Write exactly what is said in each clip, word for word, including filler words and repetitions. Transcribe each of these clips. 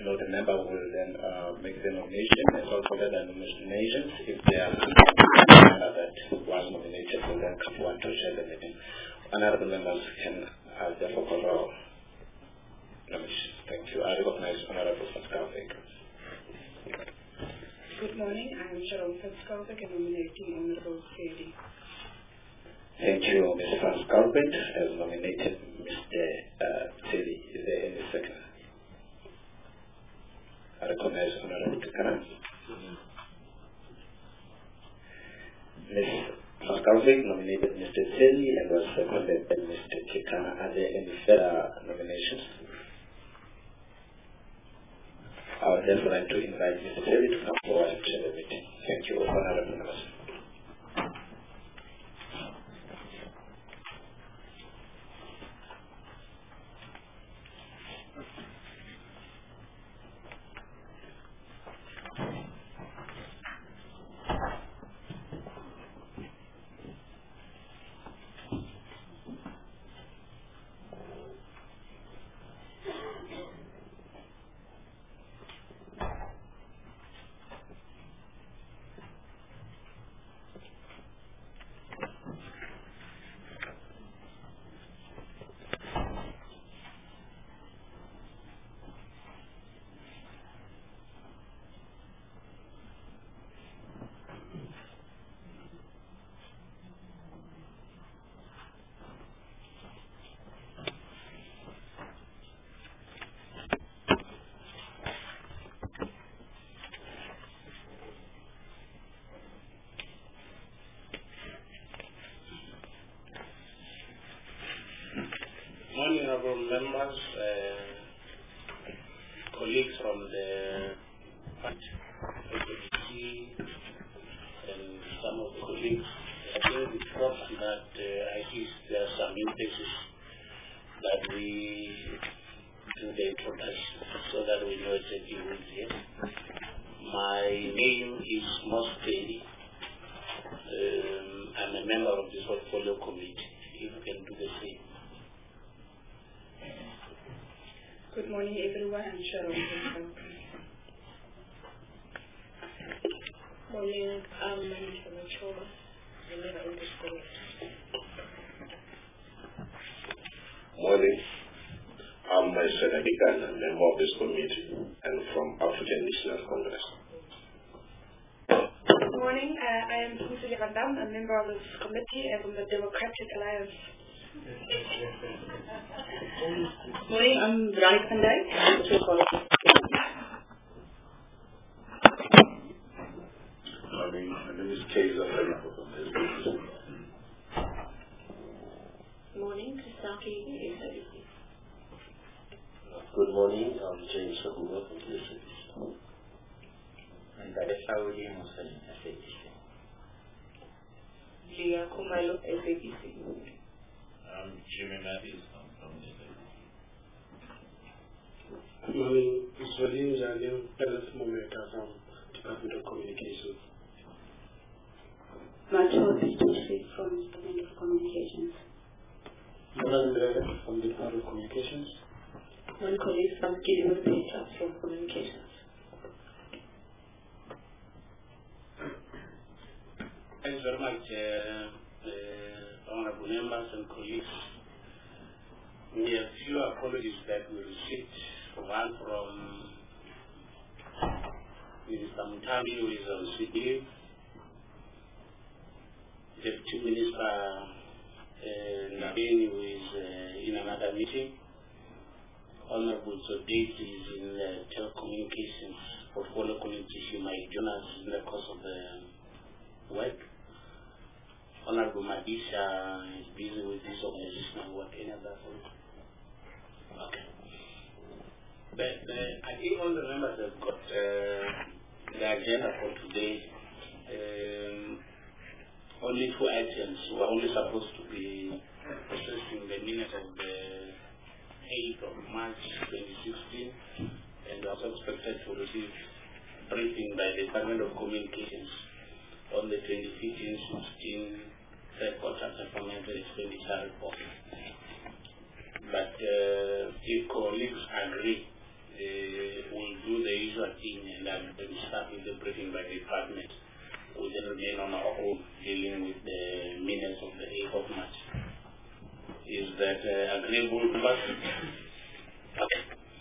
you know, the member will then uh, make the nomination, and also the nominations. If there are member that was nominated, will then come forward to chair the meeting. Honorable members can uh, therefore call our nomination. Thank you. I recognize Honorable Fatskalvik. Good morning. I am Sharon Fatskalvik, and nominating Honorable Sedi. Thank you, Miz Fatskalvik, has nominated Mister Uh, Sedi. Is there any second? I recognize Honorable Tikana. Miz Fatskalvik nominated Mister Sedi and was seconded by Mister Tikana. Are there any further nominations? I would therefore like to invite Mister Sedi to come forward and chair the meeting. Thank you, Honorable members. Honorable members, uh, colleagues from the party, F D C, and some of the colleagues, I think it's important that uh, I see there are some indices that we do the introduction so that we know exactly who is here. My name is Mos Sedi. Um, I'm a member of this portfolio committee. If you can do the same. Good morning, everyone. I'm Sharon. Morning. I'm Manisha Machoma, a member of this committee. Morning. I'm Maisha Adikan, a member of this committee, and from African National Congress. Good morning. Uh, I am Punsuli Randam, a member of this committee and from the Democratic Alliance. Morning, I'm Veronica Van Dijk. Morning, my name is Kaiser. Morning, Kisaki. Good morning, I'm James Shahuma from the S A B C. And that is how we are Muslim S A B C. Gia Kumalo, S A B C. I'm Jimmy Matthews, I'm from the S A B C. Good morning, it's Vadim Jalim, Palace Momenta from Department of Communications. Macho Bistoshi from Department of Communications. Madam from the Department of Communications. One colleague from Gideon Petras from Communications. Thanks very much, uh, uh, honorable members and colleagues. We have few apologies that we received. One from Minister Mutami, who is on sick leave. Deputy Minister uh, Nabeni, who is uh, in another meeting. Honorable Zodate is in uh, telecommunications portfolio committee. She might join us in the course of the work. Honorable Madisha is busy with this organizational work. Any other point? Okay. But uh, I think all the members have got uh, the agenda for today. Um, only two items were only supposed to be processing the minutes of the eighth of March twenty sixteen, and also expected to receive briefing by the Department of Communications on the twenty fifteen sixteen third quarter performance and expenditure report. But uh, if colleagues agree, uh, we'll thirteen, and I'm going to start with the briefing by the department. We then remain on our own dealing with the minutes of the eighth of March. Is that uh, agreeable to us? Okay.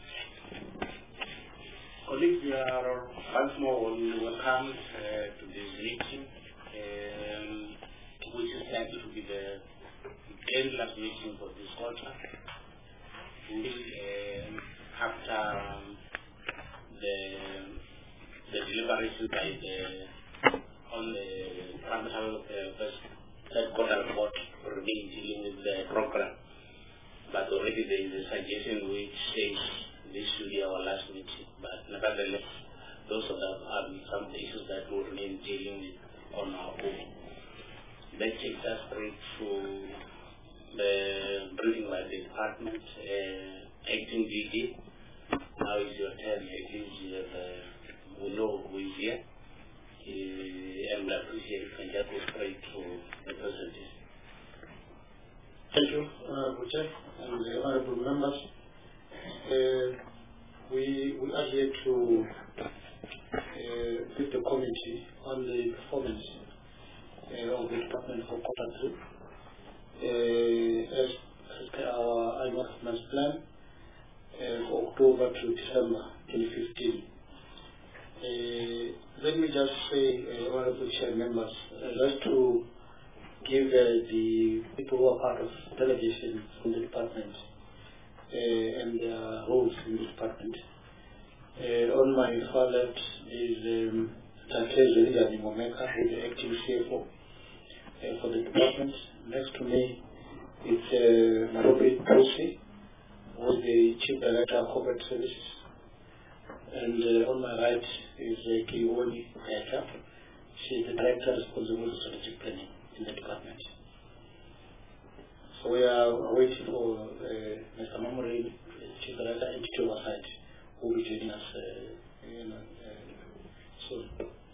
Colleagues, we are once more welcome uh, to this meeting, um, which is likely to be the tenth last meeting for this quarter. We, uh, after um, the the deliberation by the on the fundamental uh, first third quarter report remain dealing with the program, but already there is a suggestion which says this should be our last meeting. But nevertheless, those are, the, are some issues that will remain dealing with on our own. That takes us straight to the briefing by the department, uh, acting D D. Now is your turn. At least you have, uh, we know who is here. Uh, and we appreciate it. And just go straight to the presentation. Thank you, Honorable Chair and uh, Honorable Members. Uh, we, we are here to uh, brief the committee on the performance uh, of the department for quarter three. Uh, as, as per our annual performance plan uh, for October to December twenty fifteen. Uh, let me just say, uh, Honorable Chair members, uh, just to give uh, the people who are part of delegation from the department uh, and their roles in the department. Uh, on my far left is um, Takezo Lijani Momeka, who is the acting C F O uh, for the department. Next to me is uh, Nairobi Tosi, who is the Chief Director of Corporate Services. And uh, on my right is uh, Kiwoni Kayaka. She is the Director responsible for strategic planning in the department. So we are waiting for uh, Mister Mamori, Chief Director, and Chief Oversight, who will be joining us uh, you know, uh, soon.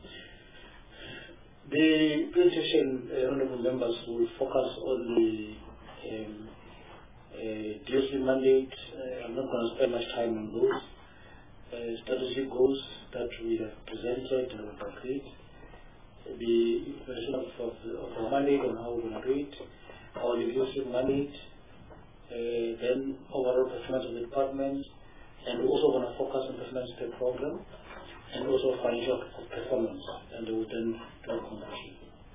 The presentation, uh, honorable members, will focus on the um, uh, D S C mandate. Uh, I'm not going to spend much time on those. Uh, strategic goals that we have presented and have agreed. The information of, of, of our mandate and how we're going to do it, our leadership mandate, uh, then overall performance of the department, and we're also going to focus on performance of the program, and also financial performance, and we will then do a conclusion.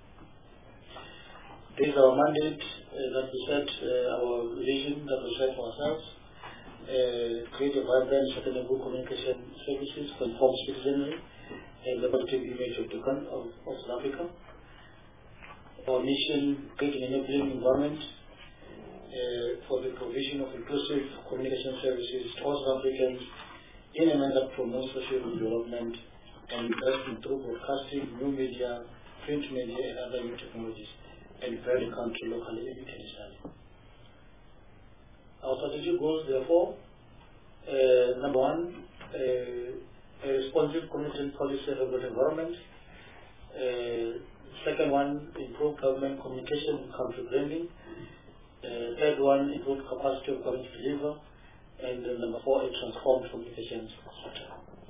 This is our mandate uh, that we set, uh, our vision that we set for ourselves, uh, create a vibrant, sustainable communication services for informed citizenry, and the positive image of the country of, of South Africa. Our mission, create an enabling environment uh, for the provision of inclusive communication services to all South Africans in a manner that promotes social development and investment through broadcasting, new media, print media, and other new technologies, and build the country locally and internationally. Our strategic goals, therefore, uh, number one, uh, a responsive communication policy and environment. Uh, second one, improve government communication and country branding. Uh, third one, improve capacity of government to deliver. And uh, number four, a transformed communications structure.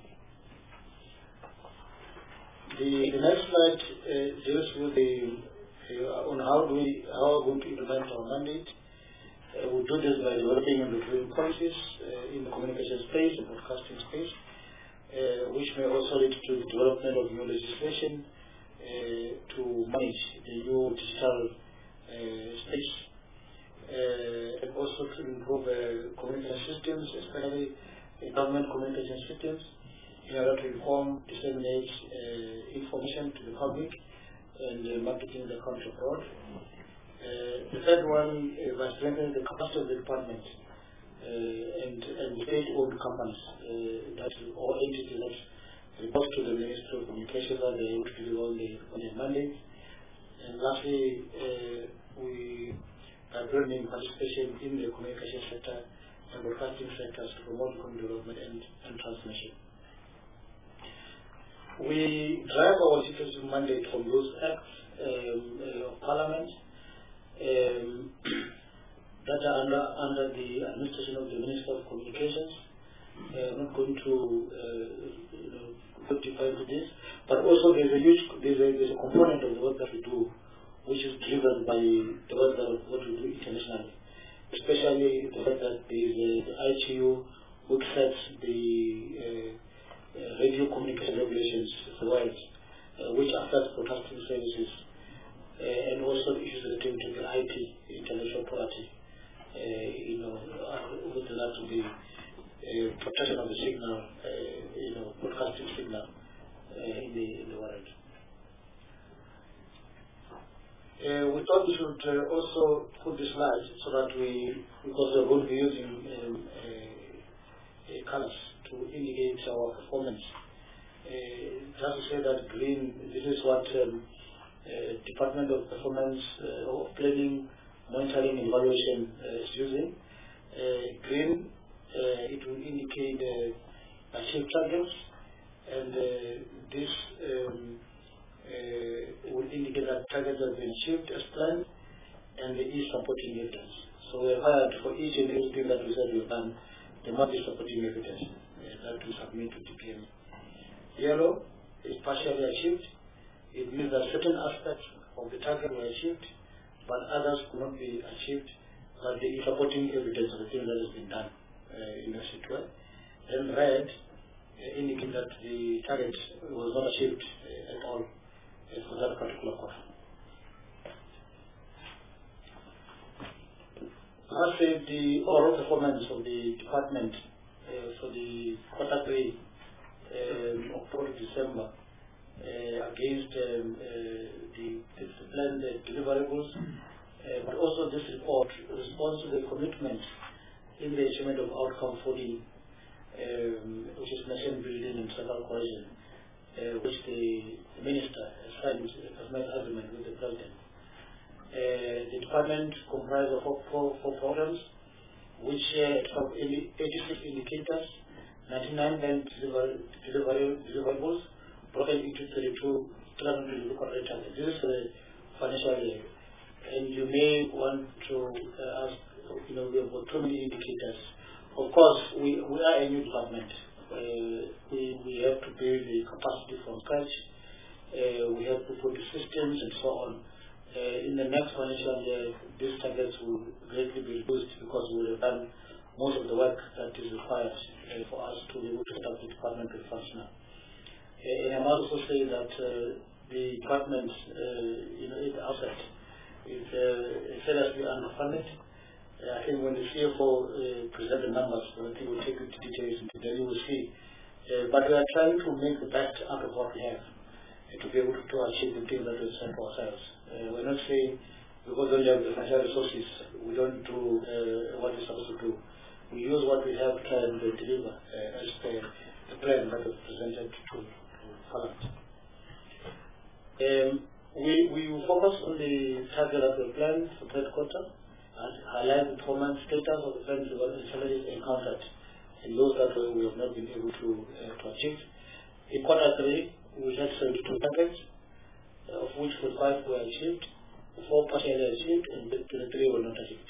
The, the next slide uh, deals with the uh, on how do we how are we going to implement our mandate. Uh, we do this by developing and reviewing policies uh, in the communication space, the broadcasting space, uh, which may also lead to the development of new legislation uh, to manage the new digital uh, space, uh, and also to improve uh, communication systems, especially uh, government communication systems, in order to inform, disseminate uh, information to the public and uh, marketing the country abroad. Uh, the third one is by strengthening the capacity of the department uh, and, and state-owned companies, uh, that or entities that report to the Ministry of Communications that they able to deliver on, the, on their mandates. And lastly, uh, we are building participation in the communication sector and broadcasting sectors to promote economic development and, and transmission. We drive our legislative mandate from those acts um, uh, of Parliament Um, that are under, under the administration of the Minister of Communications. Uh, I'm not going to uh, you know, defined to this, but also there's a huge, there's a, there's a component of the work that we do, which is driven by the work that what we do internationally, especially the fact that there's a, the I T U, which sets the uh, uh, radio communication regulations worldwide, uh, which affects broadcasting services, uh, and also the issues relating to the I P, intellectual property, uh, you know, uh, with regard to the uh, protection of the signal, uh, you know, broadcasting signal uh, in the in the world. Uh, we thought we should uh, also put this slide so that we, because we're going to be using um, uh, uh, colors to indicate our performance. Uh, just to say that green, this is what um, uh, Department of Performance uh, of Planning, Monitoring and Evaluation uh, is using. Uh, green, uh, it will indicate uh, achieved targets, and uh, this um, uh, will indicate that targets have been achieved as planned, and there is supporting evidence. So we have hired for each and everything that we said we've done, there must be supporting evidence uh, that we submit to D P M. Yellow is partially achieved. It means that certain aspects of the target were achieved, but others could not be achieved, but there is supporting evidence of the thing that has been done uh, in a situation. Then red uh, indicates that the target was not achieved uh, at all uh, for that particular quarter. I say the overall performance of the department uh, for the quarter three, um, October to December, uh, against um, uh, the, the planned uh, deliverables, uh, but also this report responds to the commitment in the achievement of outcome fourteen, um, which is nation building and social cohesion, uh, which the, the minister signed as an agreement with the president. Uh, the department comprises of four, four, four programs, which uh, have eighty-six indicators, ninety-nine then deliverables, broken into thirty-two correct targets. This is the financial year. And you may want to uh, ask, you know, we have got too many indicators. Of course, we, we are a new department. Uh, we, we have to build the capacity from scratch. Uh, we have to put the systems and so on. Uh, in the next financial year, these targets will greatly be reduced because we will have done most of the work that is required uh, for us to be able to start the department to function. Uh, and I must also say that uh, the department, uh, you know, its asset is uh, seriously underfunded. Uh, I think when the C F O uh, presents the numbers, I think we'll take you to details and then you will see. Uh, but we are trying to make the best out of what we have uh, to be able to, to achieve the things that we set for ourselves. Uh, we're not saying because we have the financial resources, we don't do uh, what we're supposed to do. We use what we have to try and deliver uh, as per the plan that was presented to, to Parliament. Um, we, we will focus on the target that we planned for third quarter and highlight the performance status of the plans and challenges encountered and those that we have not been able to, uh, to achieve. In quarter three, we had seventy-two targets, of which forty-five were achieved, four partially achieved, and twenty-three were not achieved.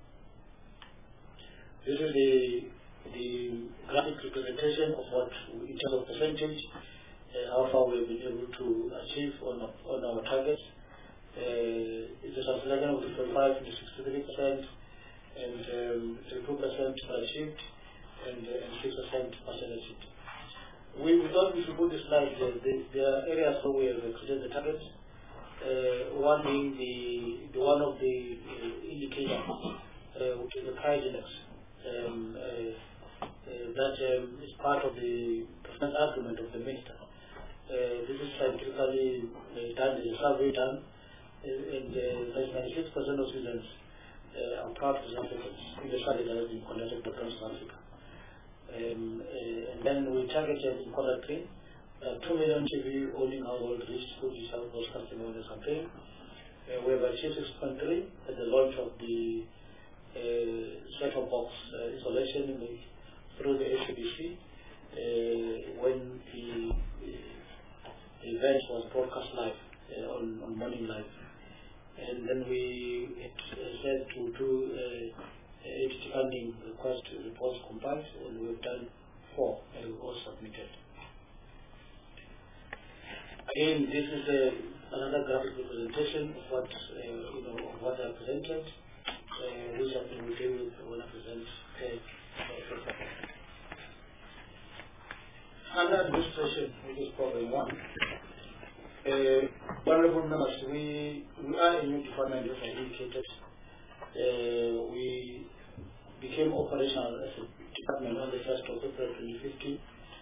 This is the, the graphic representation of what, in terms of percentage, uh, how far we have been able to achieve on, on our targets. Uh, it's a translation of forty-five to sixty-three percent, and um, thirty-two percent were achieved, and, uh, and six percent partially achieved. We, we thought we should put this slide. Uh, the, there are areas where we have exceeded the targets. Uh, one being the, the one of the uh, indicators, uh, which is the price index. Um, uh, uh, that um, is part of the performance argument of the minister. Uh, this is scientifically uh, done, there's a survey done, uh, and uh, ninety-six percent of citizens uh, are proud South Africans in the study that has been conducted across South Africa. Um, uh, and then we targeted in quarter three, uh, two million T V owning households reached through digital broadcasting awareness campaign. Uh, we have achieved six point three at the launch of the uh, set-top box uh, installation in the, through the S A B C uh, when the, uh, the event was broadcast live uh, on, on Morning Live. And then we it, uh, said to do uh, eight funding request reports compiled, and we've done four and we've all submitted. Again, this is a, another graphic representation of what uh, you know of what I presented, uh, which I think we deal with when I present page. Under administration, which is problem one. Uh, honorable members, we we are a new department, as I indicated. Uh, we became operational as a department on the first of April twenty fifteen.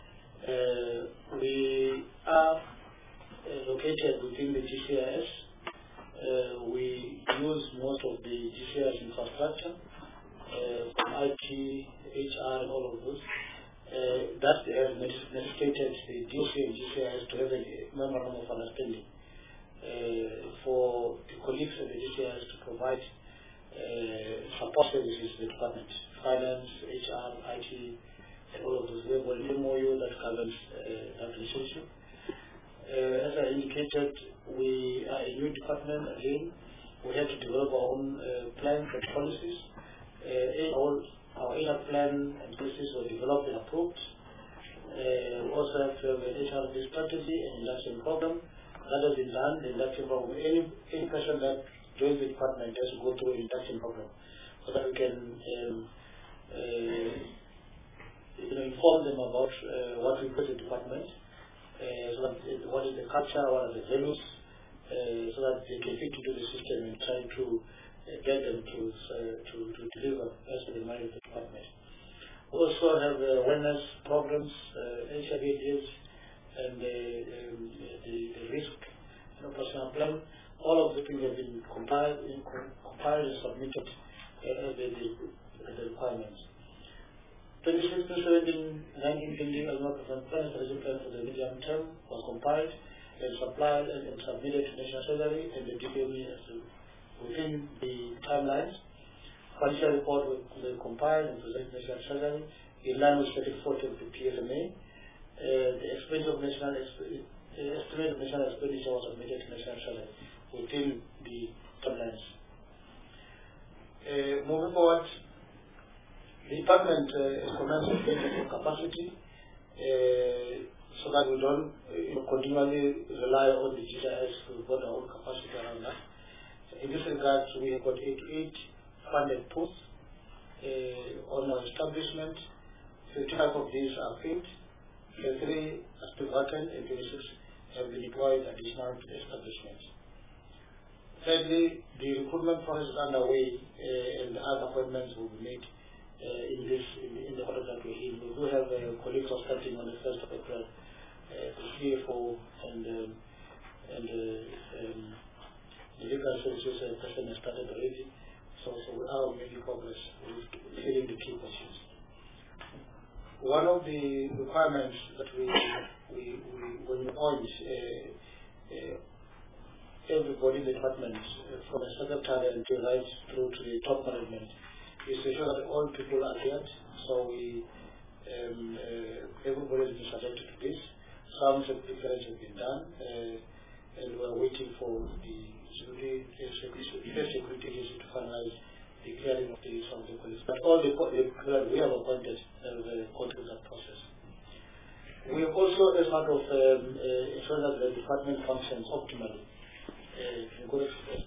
Uh, we are uh, located within the G C I S. Uh, we use most of the G C I S infrastructure, uh, from I T, H R, and all of those. Uh, that has necessitated the D O C and G C I S to have a memorandum of understanding uh, for the colleagues at the G C I S to provide uh, support services to the department, finance, H R, I T, and all of those. We have an M O U that governs uh, that relationship. Uh, as I indicated, we are a new department again. We have to develop our own uh, plans and policies. Uh, all Our inner plan and policies were developed and approved. Uh, we also have to have an H R D strategy and induction program. That has been done. The induction program, any, any person that joins the department has to go through an induction program so that we can um, uh, you know, inform them about uh, what we put in the department, uh, so that it, what is the culture, what are the values, uh, so that they can fit into the system and try to get them to, uh, to, to deliver as the mind of the department. We also have uh, awareness programs, uh, H I V AIDS, and uh, um, the, the risk you know, personal plan. All of the things have been compiled, in, compiled and submitted uh, as the, the, the requirements. twenty sixteen, seventeen, nineteen, twenty, Alma Plan strategic plan for the medium term was compiled and supplied and, and submitted to National Treasury and the D P M E as to within the timelines. Financial report was compiled and presented to National Treasury in line with Schedule forty of the P S M A. Uh, the expense of national exp uh, estimate of national expenditure was submitted to National Treasury within the timelines. Uh, moving forward, the department uh, is commencing building capacity uh, so that we don't uh, continually rely on the G C I S to build our own capacity around that. In this regard, we have got eighty-eight funded posts uh, on our establishment. fifty-five of these are filled, three are still vacant, and twenty-six have been deployed at additional establishments. Thirdly, the recruitment process is underway, uh, and other appointments will be made uh, in this in, in the order that we're in. We do have uh, colleagues are starting on the first of April, uh, the C F O and um, and uh, um, the legal services uh, person has started already, so, so we are making progress with filling the key positions. One of the requirements that we, we, we when we appoint uh, uh, everybody in the department, uh, from the secretary until right through to the top management, is to ensure that all people are adhered. So we, um, uh, everybody has been subjected to this. Some difference has been done, uh, and we are waiting for the security, first security agency to finalize the clearing of the some of the police. But all the people we have appointed have uh, gone through that process. We have also, as part of um, uh, ensuring that the department functions optimally. Uh,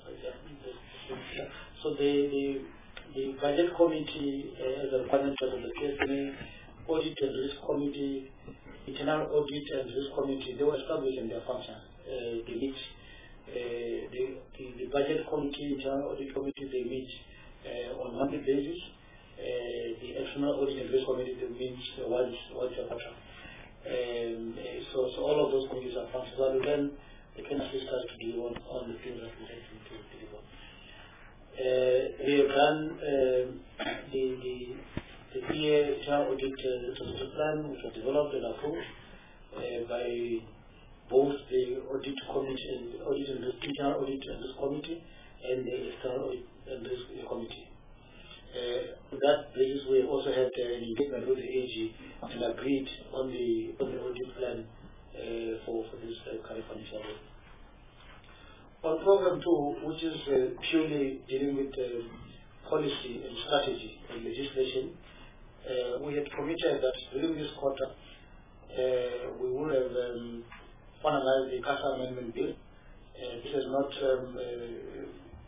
so the, the the budget committee, uh, as a requirement of the P S M A, audit and risk committee, internal audit and risk committee, they were established in their functions. Uh, they meet. Uh, the, the, the budget committee, internal audit committee, they meet uh, on monthly basis. Uh, the external audit and risk committee, they meet uh, once, once a quarter. Um, uh, so, so all of those committees are functional. Then they can assist us to deliver on, on the things that we have to deliver. Uh, we have done uh, the, the, the P A internal audit uh, plan, which was developed and approved uh, by both the audit committee and audit and risk, internal audit and risk committee and the external audit and risk committee. Uh, that basis, we also had uh, an engagement with the A G and agreed on the on the audit plan uh, for for this uh, current financial year. On program two, which is uh, purely dealing with uh, policy and strategy and legislation, uh, we had committed that during this quarter uh, we will have um, finalize the CASA Amendment Bill. Uh, this is not, um, uh,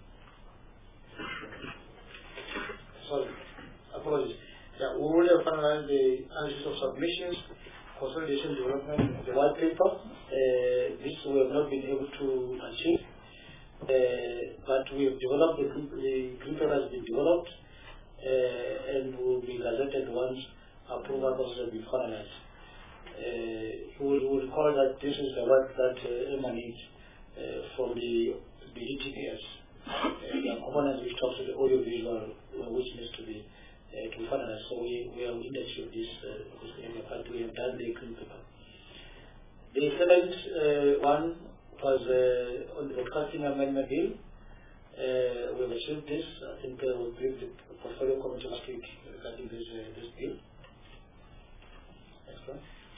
sorry, apologies. Yeah, we will have finalized the analysis of submissions, consolidation development of the white paper. Uh, this we have not been able to achieve, uh, but we have developed, the, the green paper has been developed, uh, and will be gazetted once approval process has been finalized. Uh, you will, will recall that this is the work that uh, emanates uh, from the, the D T P S, uh, the component which talks to the audiovisual, uh, which needs to be uh, to finalize. So we, we are in the of this, uh, this area, but we have done the green paper. The seventh uh, one was uh, on the Broadcasting Amendment Bill. Uh, we have achieved this. I think uh, we briefed the portfolio committee last week regarding this, uh, this bill. Next one.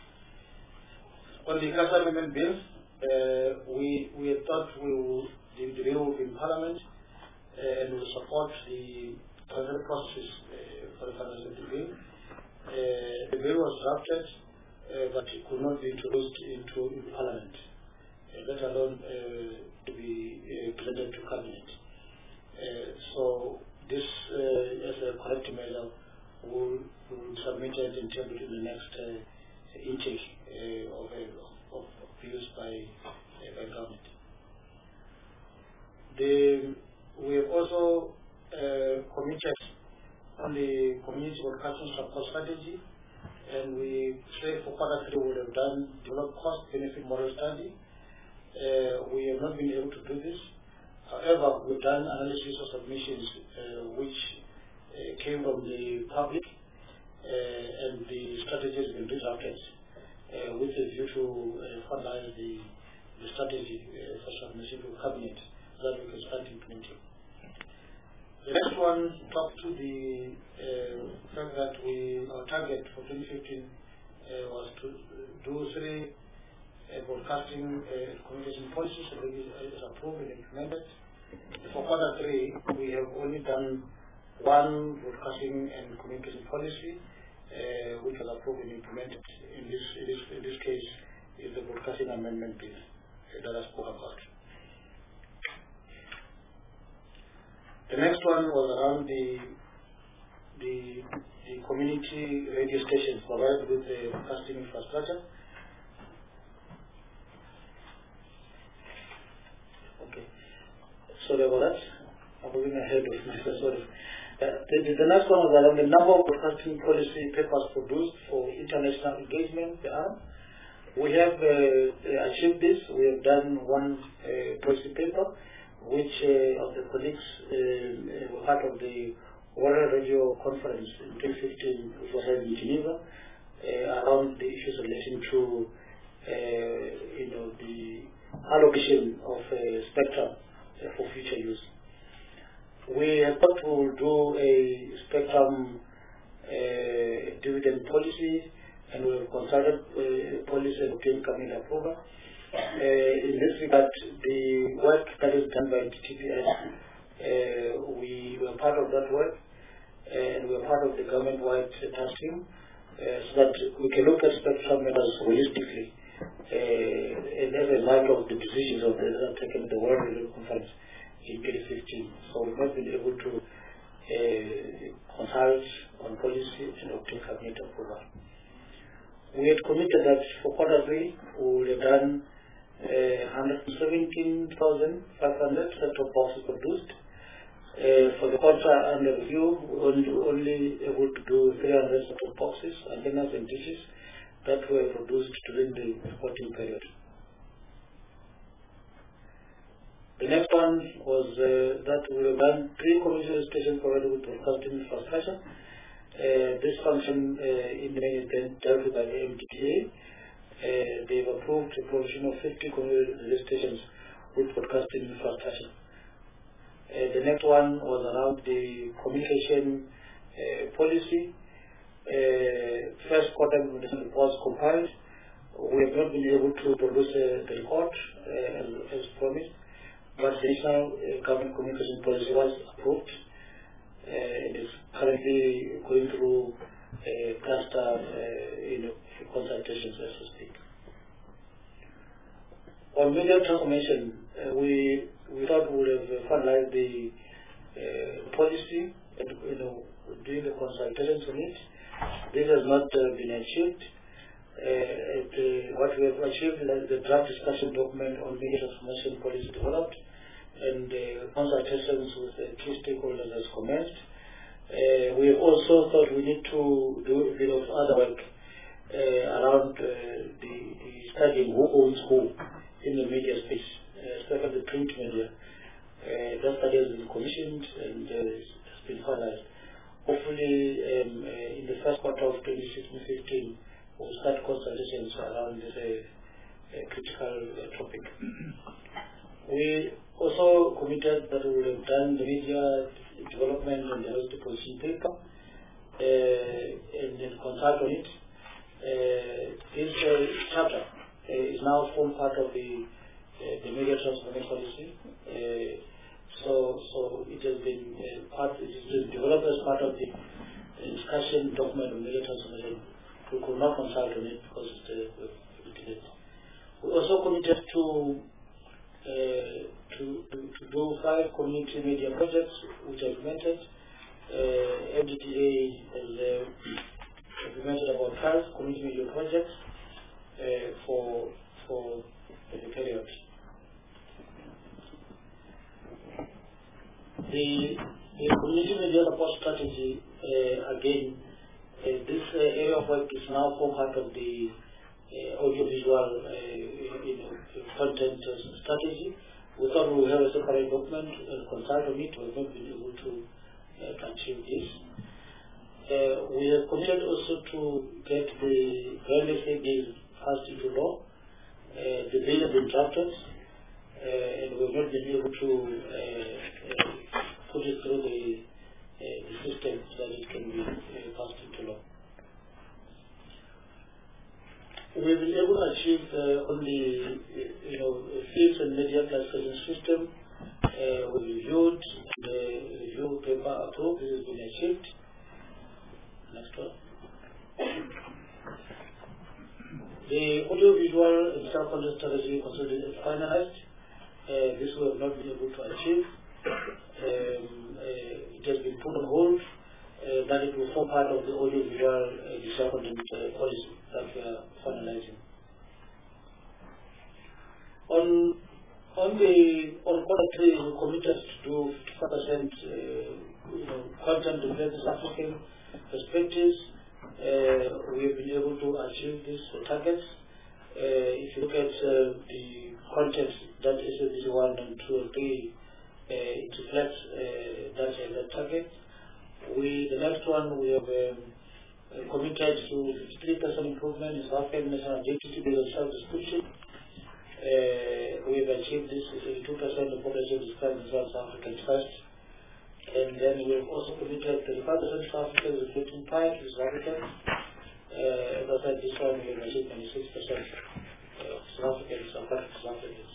On the CASA Amendment Bill, uh, we we thought we will, the, the bill will be in Parliament uh, and will support the parliamentary process uh, for the finance of the bill. Uh, the bill was drafted, uh, but it could not be introduced into in Parliament, uh, let alone uh, to be uh, presented to Cabinet. Uh, so this, uh, as a corrective measure, will, will submit it and tabled in the next uh, intake uh, of, uh, of, of views by, uh, by government. The, we have also uh, committed on the community broadcasting support strategy, and we say for quarter three we would have done develop cost benefit model study. Uh, we have not been able to do this. However, we've done analysis of submissions uh, which uh, came from the public. Uh, and the strategy has been drafted uh, with a view to uh, finalize the, the strategy uh, for submission to Cabinet so that we can start implementing. The next one talked to the uh, fact that we, our target for twenty fifteen uh, was to do three uh, broadcasting uh, communication policies that is approved and implemented. For quarter three, we have only done one broadcasting and communication policy, Uh, which was approved and implemented. In this, in this, in this case, is the Broadcasting Amendment Bill uh, that I spoke about. The next one was around the the, the community radio stations provided with the broadcasting infrastructure. Okay. Sorry about that. I'm moving ahead of myself. Sorry. Uh, the, the next one was around the number of broadcasting policy papers produced for international engagement. Uh, we have uh, achieved this. We have done one uh, policy paper, which uh, of the colleagues uh, were part of the World Radio Conference in twenty fifteen, which was held in Geneva, uh, around the issues relating to uh, you know, the allocation of uh, spectrum uh, for future use. We have got to do a spectrum uh, dividend policy, and we have consulted uh, policy and obtained cabinet approval. Uh, in this regard, the work that is done by D T P S, uh, we were part of that work, uh, and we are part of the government-wide task team, uh, so that we can look at spectrum matters holistically, uh, and as a light of the decisions of the that taken at the World Radio Conference in twenty fifteen. So we've not been able to uh, consult on policy and obtain cabinet approval. We had committed that for quarter three we would have done uh, one hundred seventeen thousand five hundred set-top boxes produced. Uh, for the quarter under review, we only, only able to do three hundred set-top boxes, antennas and dishes that were produced during the reporting period. The next one was uh, that we have done three commercial stations provided with broadcasting infrastructure. Uh, this function uh, in the main is then dealt with by the M D T A. Uh, they've approved the provision of fifty commercial stations with broadcasting infrastructure. Uh, the next one was around the communication uh, policy. Uh, first quarter was compiled. We have not been able to produce uh, the report uh, as, as promised. But the national uh, government communication policy was approved. Uh, it is currently going through uh, cluster uh, you know, consultations, as we speak. on media transformation, uh, we we thought we would have finalized the uh, policy and, you know, doing the consultations on it. This has not uh, been achieved. Uh, it, uh, what we have achieved is the draft discussion document on media transformation policy developed, and uh, consultations with the key stakeholders has commenced. Uh, we have also thought we need to do a bit of other work uh, around uh, the, the studying who owns who in the media space, uh, especially the print media. Uh, that study has been commissioned and uh, has been finalized. Hopefully, um, uh, in the first quarter of twenty sixteen fifteen, we'll start consultations around this uh, uh, critical uh, topic. We also committed that we will have done the media development and the health position paper uh, and then consult on it. Uh, this uh, chapter uh, is now form part of the uh, the media transformation policy. Uh, so so it has been uh, part. It has been developed as part of the discussion document on media transformation. We could not consult on it because it's uh, it. We also committed to. Uh, to, to, to do five community media projects which are implemented. Uh, M D T A has uh, implemented about five community media projects uh, for for the period. The, the community media support strategy, uh, again, uh, this uh, area of work is now form part of the uh, audiovisual uh, you know, content uh, strategy. We thought we would have a separate document and consult on it. We have not been able to uh, achieve this. Uh, we have committed also to get the Grand S A bill passed into law. Uh, the bill has been drafted, uh, and we have not been able to uh, uh, put it through the, uh, the system so that it can be uh, passed into law. We've been able to achieve uh, on the you know fields and media classification system. Uh, we reviewed the review paper approved. This has been achieved. Next one. The audiovisual and self-content strategy considered finalized. Uh, this we have not been able to achieve. Um, uh, it has been put on hold. Uh, that it will form part of the audiovisual uh, self-content uh, policy that we are finalizing. On on the on quarter three, we committed to do fifty percent uh, you know, content reflecting African perspectives. Uh, we have been able to achieve these targets. Uh, if you look at uh, the content that S A B C one and two and three, uh, it reflects uh, that, uh, that target. We, the next one, we have um, uh, committed to fifty-three percent improvement in South African national identity based on self-description. Uh, we have achieved this with eighty-two percent of population described as South African first. And then we have also committed thirty-five percent South Africans reflecting pride to South Africans. Uh, as I said, this one we have achieved ninety-six percent of South Africans, South Africans.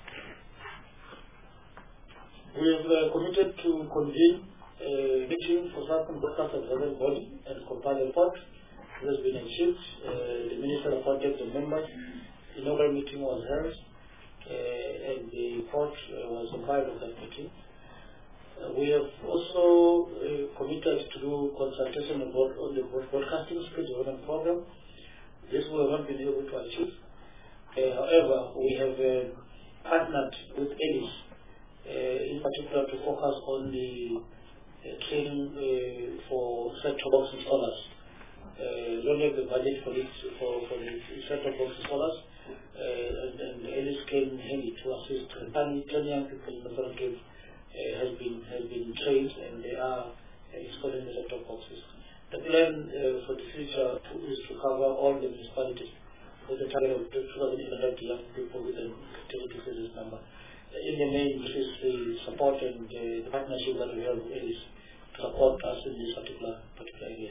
We have uh, committed to convene Uh, meeting for Southern Broadcast Observation Body and compile a report. This has been achieved. Uh, the Minister appointed the members. The inaugural meeting was held, uh, and the report uh, was compiled of that meeting. Uh, we have also uh, committed to do consultation about on the broadcasting skill development program. This we have not been able to achieve. Uh, however, we have uh, partnered with E L I S, uh, in particular to focus on the Uh, training uh, for set-top box installers. Uh, we don't have the budget for this for, for the set-top box installers, uh, and, and the E L I S came handy to assist. And ten young people in the Cape uh, has been has been trained, and they are uh, installing the set-top boxes. The plan uh, for the future to, is to cover all the municipalities with a target of two thousand eight hundred young people with an activity physics number. In the main, this is the support and uh, the partnership that we have with E L I S to support us in this particular particular area.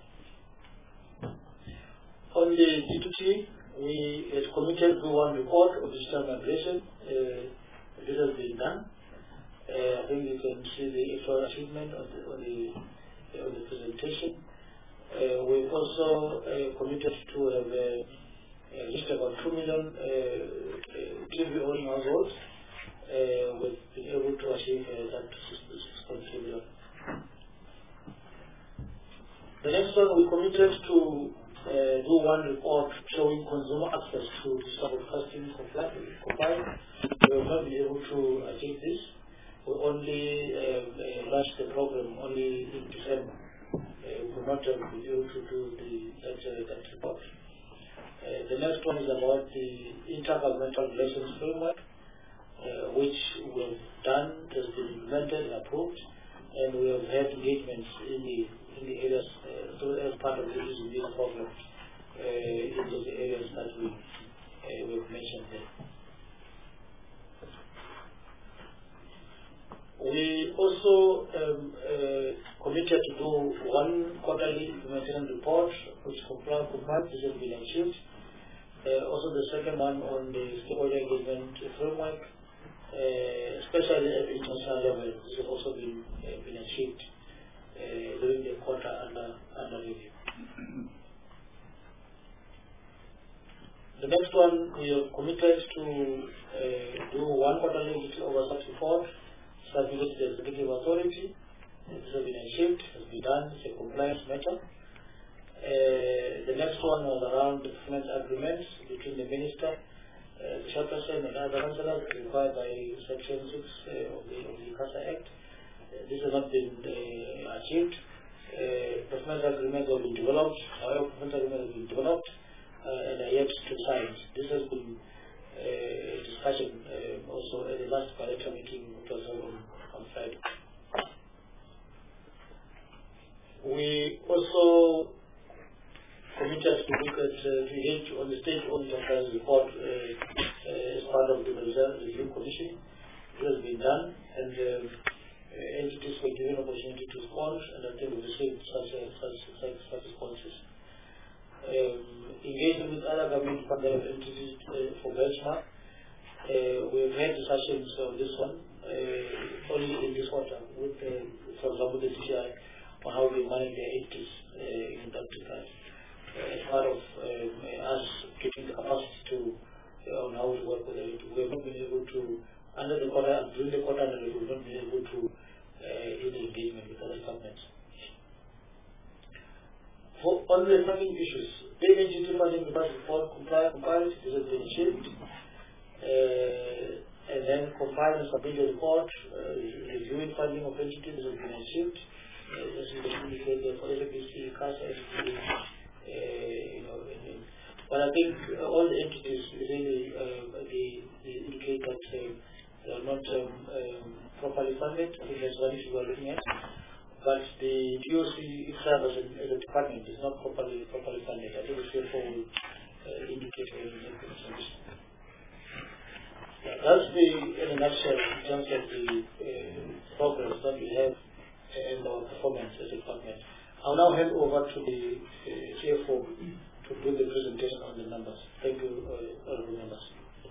On the D two T, we had committed to one report of digital migration. Uh, this has been done. Uh, I think you can see the actual achievement on the on the, uh, on the presentation. Uh, we've also uh, committed to have uh, uh, just about two million uh, uh, T V owning households, uh, we've been able to achieve uh, that six point three million. The next one, we committed to uh, do one report showing consumer access to digital broadcasting compliance. We will not be able to achieve this. We only uh, uh, launched the program only in December. Uh, we will not uh, be able to do the, that, uh, that report. Uh, the next one is about the intergovernmental relations framework, uh, which we have done, has been implemented and approved, and we have had engagements in the in the areas uh, so as part of the this program uh, in those areas that we uh, we have mentioned there. We also um, uh, committed to do one quarterly implementation report which complies with this has been achieved. Uh, also the second one on the stakeholder engagement framework, uh, especially at the international level, this has also been, uh, been achieved uh, during the quarter under, under review. The next one, we are committed to uh, do one quarterly digital oversight report submitted to the executive authority. This has been achieved, has been done, it's a compliance matter. Uh, the next one was around the performance agreements between the minister, uh, the chairperson, and other councillors required by Section six uh, of the, of the CASA Act. Uh, this has not been uh, achieved. Uh, performance agreements have been developed, however, performance agreements have been developed uh, and are yet to sign. This has been a uh, discussion uh, also at the last collector meeting, which was on, on Friday. We also committed to look at uh, to engage on the state-owned enterprise report uh, uh, as part of the Reserve Review Commission. It has been done, and um, uh, entities were given opportunity to respond, and I think we received such, uh, such, such, such responses. Um, engagement with other government funded entities uh, for benchmark. Uh, we have had discussions on this one uh, only in this quarter with, uh, for example, the C C I on how they manage their entities uh, in that regard. Uh, as part of um, us getting the capacity to uh, on how to work with it. We have not been able to, under the quarter, during the quarter, we have not been able to uh, do the engagement with other governments. For on the funding issues, payment due to funding because report compliance, compliance, this has been achieved. Uh, and then compile and submit the report, uh, reviewing funding of entities, this has been achieved. Uh, as we indicated for S A B C, CASA, S A B C, Uh, you know, and, and, but I think uh, all the entities really uh, they, they indicate that uh, they are not um, um, properly funded. I think that's one issue we are looking at. But the D O C itself as a, as a department is not properly properly funded. I think the C F O will uh, indicate in the yeah, that's the in a nutshell in terms of the uh, progress that we have and our performance as a department. I'll now hand over to the uh, C F O to do the presentation on the numbers. Thank you, uh, honorable members.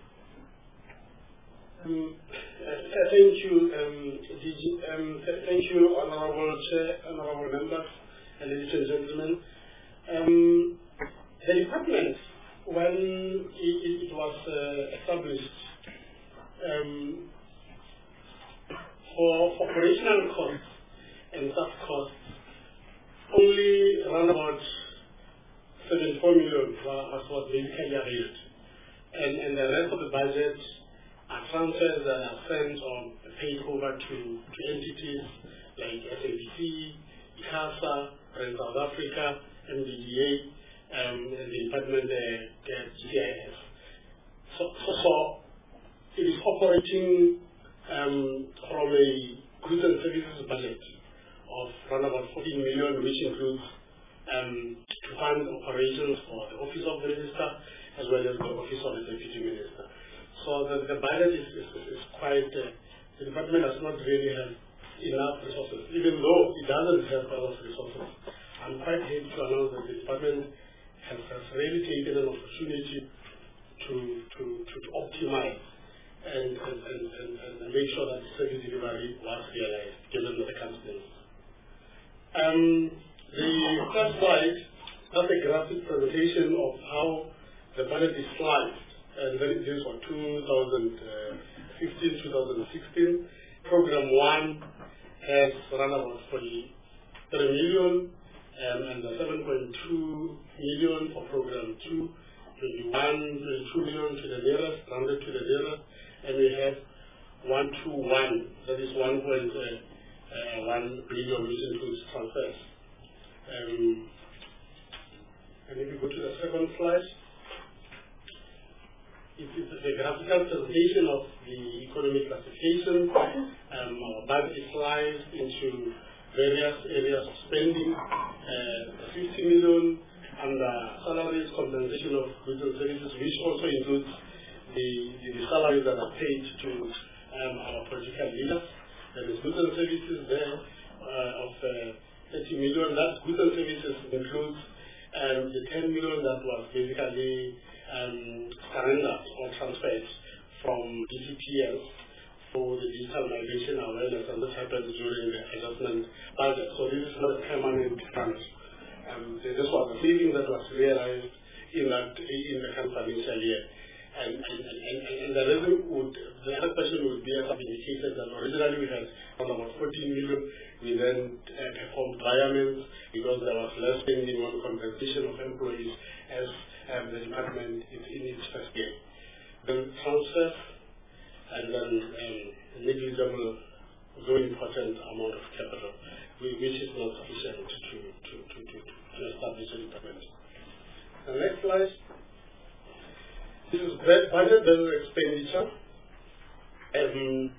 Um, uh, thank you, um, D G. Um, th thank you, honorable chair, honorable members, and ladies and gentlemen. Um, the department, when it, it was uh, established, um, for operational costs and staff costs, only around about seventy-four million was, was basically availed. And, and the rest of the budget are transfers that are sent or paid over to, to entities like S A B C, CASA, Rand South Africa, M D D A, um, and the department, uh, G I S. So, so, so it is operating um, from a goods and services budget of around about fourteen million, which includes um, to fund operations for the Office of the Minister as well as the Office of the Deputy Minister. So the, the budget is, is, is quite, uh, the department does not really have enough resources, even though it doesn't have enough resources. I'm quite happy to announce that the department has, has really taken an opportunity to, to, to, to optimize and, and, and, and, and make sure that service delivery was realized given the circumstances. Um, the first slide, that's a graphic presentation of how the budget is sliced and then this was two thousand fifteen to two thousand sixteen. Program one has run about forty-three million, um, and the seven point two million for program two, twenty-one, twenty-two million to the nearest, rounded to the nearest, and we have one two one, that is one point one billion, which includes transfers. Um, and if you go to the second slide, it is a graphical presentation of the economic classification. Um, our budget is sliced into various areas of spending. Uh, fifty million under salaries, compensation of goods and services, which also includes the, the, the salaries that are paid to um, our political leaders. There is goods and services there uh, of uh, thirty million. That goods and services includes um, the ten million that was basically um, surrendered or transferred from D C P S for the digital migration awareness, and this happens during the adjustment budget. So this is not a permanent fund. Um, this was a saving that was realized in that in the current financial year. And, and, and, and the reason would, the other question would be, as I've indicated, that originally we had about fourteen million. We then uh, performed retirements because there was less spending on compensation of employees as um, the department is in its first year. Then transfers, and then um, negligible, very important amount of capital, which is not sufficient to, to, to, to, to establish a department. The next slide. This is budget based expenditure. Um,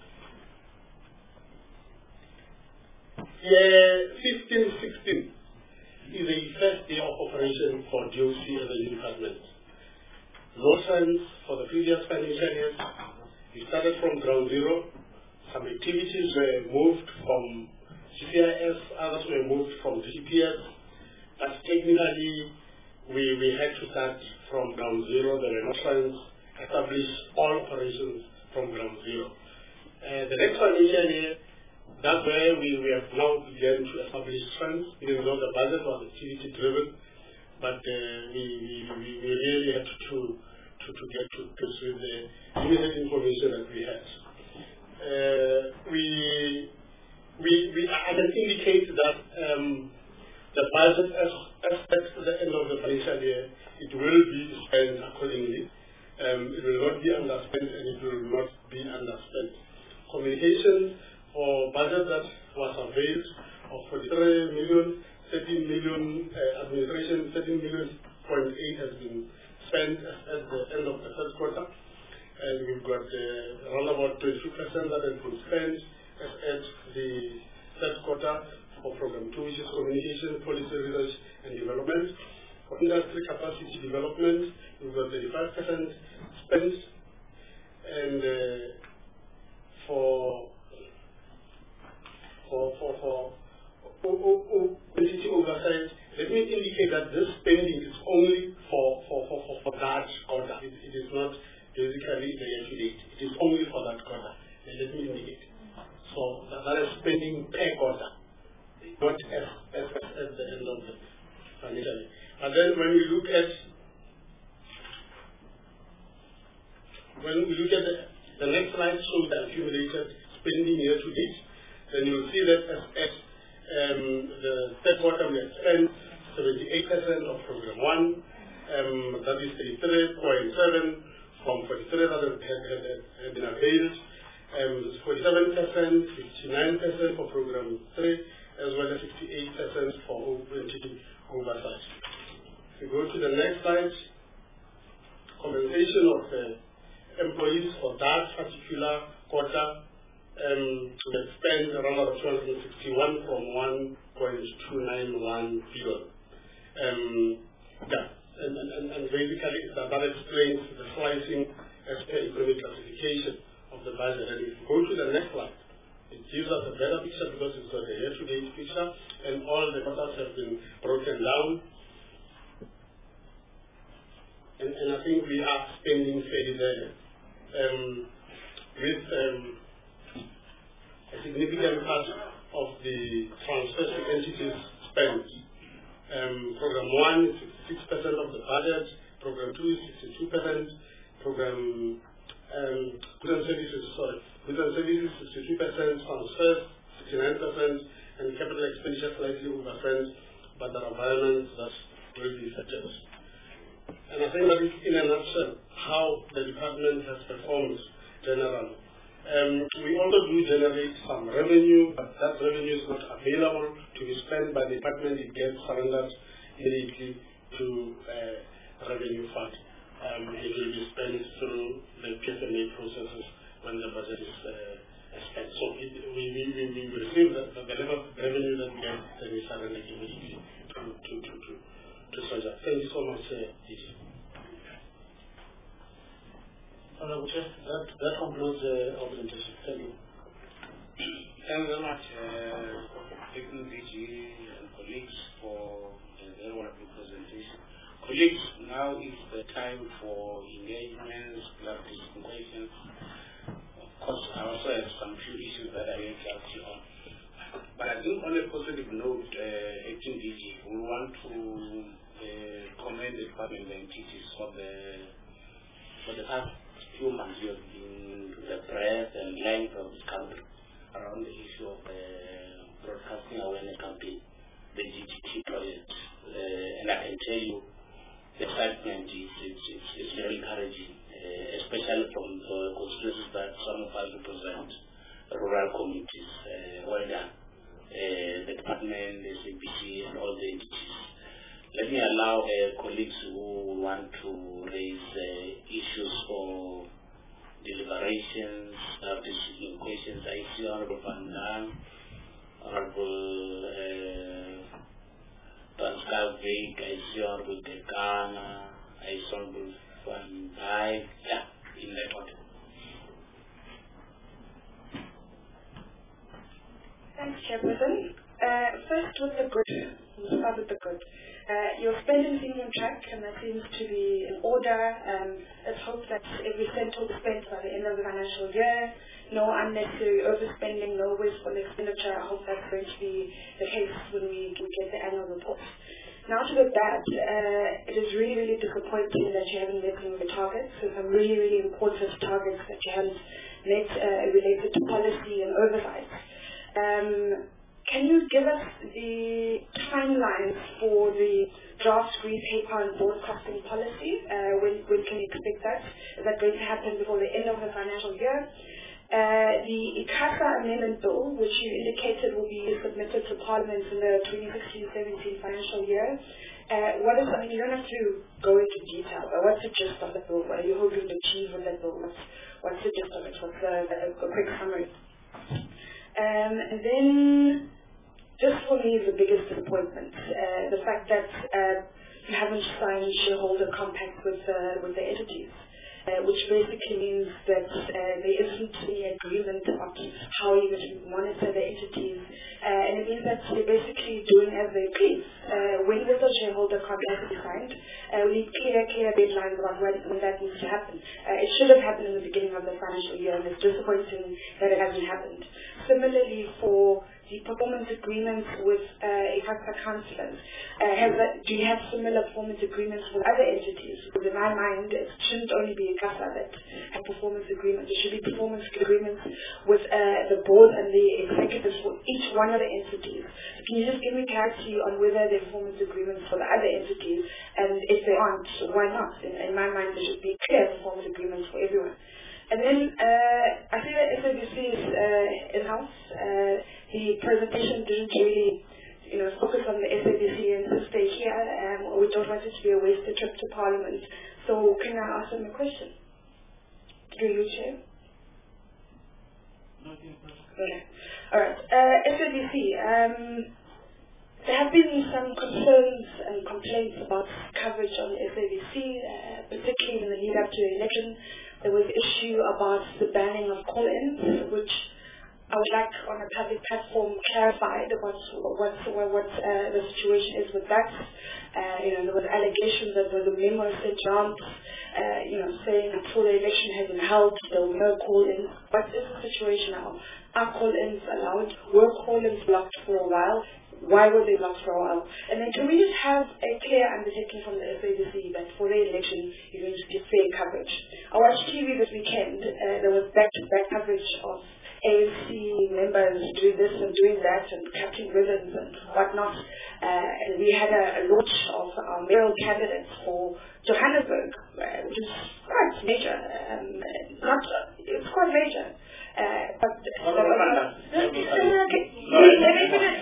year fifteen sixteen is the first day of operation for D O C as a new department. No sense for the previous financial years. We started from ground zero. Some activities were moved from G P I S, others were moved from G P S. But technically, we, we had to start from ground zero. The Renaissance established all operations from ground zero. Uh, the next financial year, that's where we, we have now begun to establish trends, even though the budget was activity driven, but uh, we, we, we, we really had to, to, to get to grips with the limited information that we had. Uh, we, we, we, I can indicate that um, the budget as, as at the end of the financial year, it will be spent accordingly. Um, it will not be underspent, and it will not be underspent. Communication for budget that was availed of forty-three million, thirteen million uh, administration, thirteen million point eight has been spent at the end of the third quarter, and we've got uh, around about twenty-two percent that has been spent at the third quarter for program two, which is communication, policy research and development. For industry capacity development, we've got thirty-five percent spent, and uh, for For, for, for entity oversight, let me indicate that this spending is only for, for, for, for, for that quarter. It, it is not basically the year-to-date. It is only for that quarter. And let me indicate. So that, that is spending per quarter, not as, as, as the end of the financial year. And then when we look at when we look at the, the next slide shows the accumulated spending year-to-date. Then you will see that as, as um, the third quarter we have spent seventy-eight percent of program one, um, that is thirty-three point seven from forty-three that have, have, have been availed, um, forty-seven percent, fifty-nine percent for program three, as well as fifty-eight percent for entity oversight. If we go to the next slide, compensation of uh, employees for that particular quarter. Um, we have spent around about two hundred sixty-one from one point two nine one billion. Um, yeah, and, and, and basically that, that explains the slicing as per economic classification of the budget. And if you go to the next slide, it gives us a better picture because it's got a year-to-date picture and all the quarters have been broken down. And, and I think we are spending fairly there. Um, with um, a significant part of the transfers to entities spent. Um, program one is sixty-six percent of the budget, program two is sixty-two percent, program, um, goods and services, sorry, goods and services sixty-three percent, funds first sixty-nine percent, and capital expenditure slightly over percent, but the environment that will be affected. And I think that is in a nutshell how the department has performed generally. Um, we also do generate some revenue, but that revenue is not available to be spent by the department. It gets surrendered immediately to uh, revenue fund. Um, it will be spent through the P S M A processes when the budget is uh, spent. So it, we, we, we, we receive the, the level of revenue that we get, then we surrender immediately to to to to, to SOJA. Thank you so much, uh, D G. Honorable Chair, that, that concludes uh, our presentation. Thank you. Thank you very much, uh, Acting D G and colleagues, for a very wonderful presentation. Colleagues, now is the time for engagements, clarification questions. Of course, I also have some few issues that I will touch on. But I think on a positive note, uh, Acting D G, we want to uh, commend the department and entities for the for the past few months you have been to the press and length of this country around the issue of the uh, broadcasting awareness campaign, the G T T project. Uh, and I can tell you the excitement is, is, is, is very encouraging, uh, especially from the constituencies that some of us represent, rural communities. Uh, well done. Uh, the department, the C B C, and all the entities. Let me allow uh, colleagues who want to raise uh, issues for deliberations, participating questions. I see Honorable Van Dam, Honorable uh, Pascal-Vick, I see Honorable Dekana, I see Honorable Van Dyke. Yeah, in that order. Thanks, Chairperson. Uh, first, with the good. We'll start with the good. Uh, your spending seems on track, and that seems to be in order. Um, let's hope that every cent will be spent by the end of the financial year. No unnecessary overspending, no wasteful expenditure. I hope that's going to be the case when we, we get the annual report. Now to the bad, uh, it is really, really disappointing that you haven't met some of the targets. There's some really, really important targets that you haven't met uh, related to policy and oversight. Um, Can you give us the timelines for the draft green paper and broadcasting policy? Uh, when, when can we expect that? Is that going to happen before the end of the financial year? Uh, the ICASA amendment bill, which you indicated will be submitted to Parliament in the twenty sixteen seventeen financial year, uh, what is, I mean, you don't have to go into detail, but what's the gist of the bill? What are you hoping to achieve with that bill? What's, what's the gist of it? What's the, the, a quick summary? Um, and then, just for me, is the biggest disappointment, uh, the fact that uh, you haven't signed shareholder compact with, uh, with the entities, uh, which basically means that uh, there isn't any agreement about how you're going to monitor the entities, uh, and it means that they're basically doing as they please. Uh, when will the shareholder compact be signed? Uh, we need clear, clear deadlines about when, when that needs to happen. Uh, it should have happened in the beginning of the financial year, and it's disappointing that it hasn't happened. Similarly, for the performance agreements with uh, ICASA councillors, uh, have that, do you have similar performance agreements with other entities? Because in my mind, it shouldn't only be ICASA that have performance agreements. It should be performance agreements with uh, the board and the executives for each one of the entities. Can you just give me clarity on whether there are performance agreements for the other entities, and if they aren't, why not? In, in my mind, there should be clear performance agreements for everyone. And then uh, I think that S A B C is uh, in-house. Uh, the presentation didn't really, you know, focus on the S A B C and to stay here. Um, we don't want it to be a wasted trip to Parliament. So can I ask them a question? Through you, Chair? Okay. All right. Uh, S A B C. Um, there have been some concerns and complaints about coverage on the S A B C, uh, particularly in the lead up to the election. There was an issue about the banning of call-ins, which I would like on a public platform clarified what what what, what uh, the situation is with that. Uh, you know, there was allegations that there was a memo sent around, uh, you know, saying until the election has been held, there were no call-ins. What is the situation now? Are call-ins allowed? Were call-ins blocked for a while? Why were they blocked for a while? And then can we just have a clear undertaking from the S A B C that for the election you're going to give fair coverage? I watched T V this weekend. Uh, there was back-to-back coverage of A N C members doing this and doing that and cutting ribbons and whatnot. Uh, and we had a, a launch of our mayoral candidates for Johannesburg, uh, which is quite major. Um, not, uh, it's quite major. Uh, but no, no, no, no. Let me finish.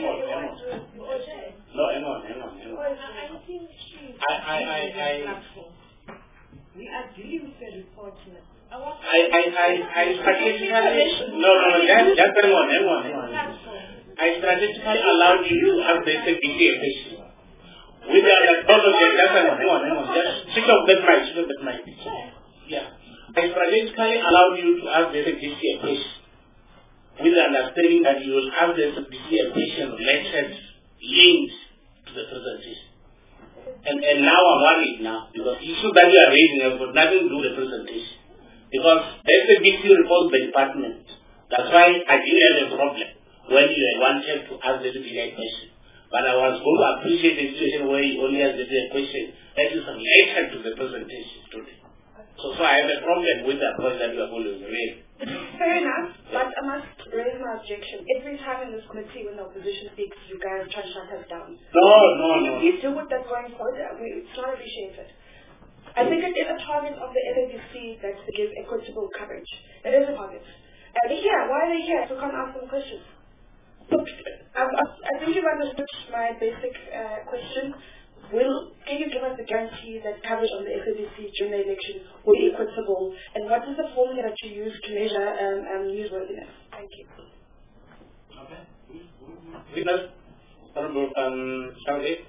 No, hang on, hang on, hang on. I think I, I, I, I, we are dealing with the report now. I, I, I, I strategically, no, no, no, just, just hang on, hang on, hang on. I strategically allowed you to have the B C A question. With the other problem, just hang on, hang on, hang on, just switch off that mic, switch off that mic. Yeah. I strategically allowed you to ask the B C A question. With the understanding that you will have the B C A question related linked to the presentation. And, and now I'm worried now, because the issue that you are raising has got nothing to do with the presentation. Because there's a big report by department. That's why I didn't have a problem when you wanted to ask the B C A question. But I was going to appreciate the situation where you only ask the B C A question that is related to the presentation today. So, so I have a problem with that point that you are always raising. Fair enough, but I must raise my objection. Every time in this committee when the opposition speaks, you guys try to shut us down. No, no, no. Please do with that going forward. We, it's not appreciated. I think it is a target of the L A B C that to give equitable coverage. It is a target. Uh, they're here. Why are they here? So can't ask them questions. Look, I, I, I think you've understood my basic uh, question. Will, can you give us the guarantee that coverage on the S A B C during the election will be equitable? And what is the formula that you use to measure um, um, newsworthiness? Thank you. Okay. Witness, Honorable um, Saudi.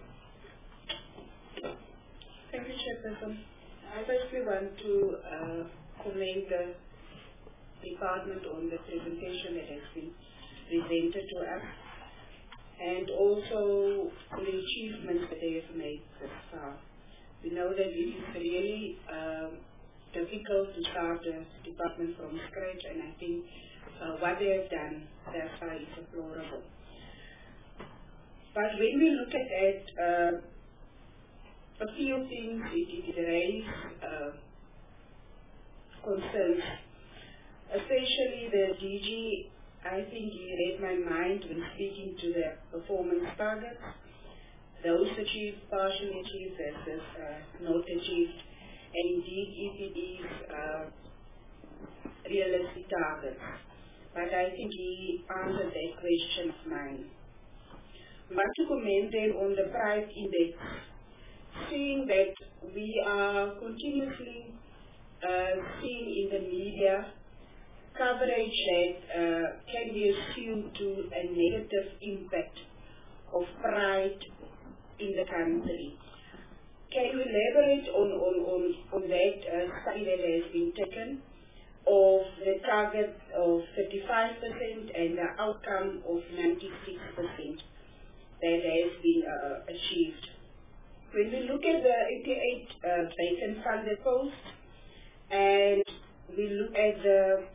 Thank you, Chairperson. I firstly want to uh, commend the department on the presentation that has been presented to us, and also the achievements that they have made thus far. We know that it is really um, difficult to start a department from scratch, and I think uh, what they have done thus far is deplorable. But when we look at it, uh, a few things it, it raised uh, concerns, especially the D G. I think he read my mind when speaking to the performance targets. Those achieved, partially achieved versus uh, not achieved. And indeed, if it is uh, realistic targets. But I think he answered that question of mine. I want to comment then on the price index, seeing that we are continuously uh, seeing in the media coverage that uh, can be assumed to a negative impact of pride in the country. Can you elaborate on, on, on, on that uh, study that has been taken of the target of thirty-five percent and the outcome of ninety-six percent that has been uh, achieved? When we look at the eighty-eight uh, vacant funded posts and we look at the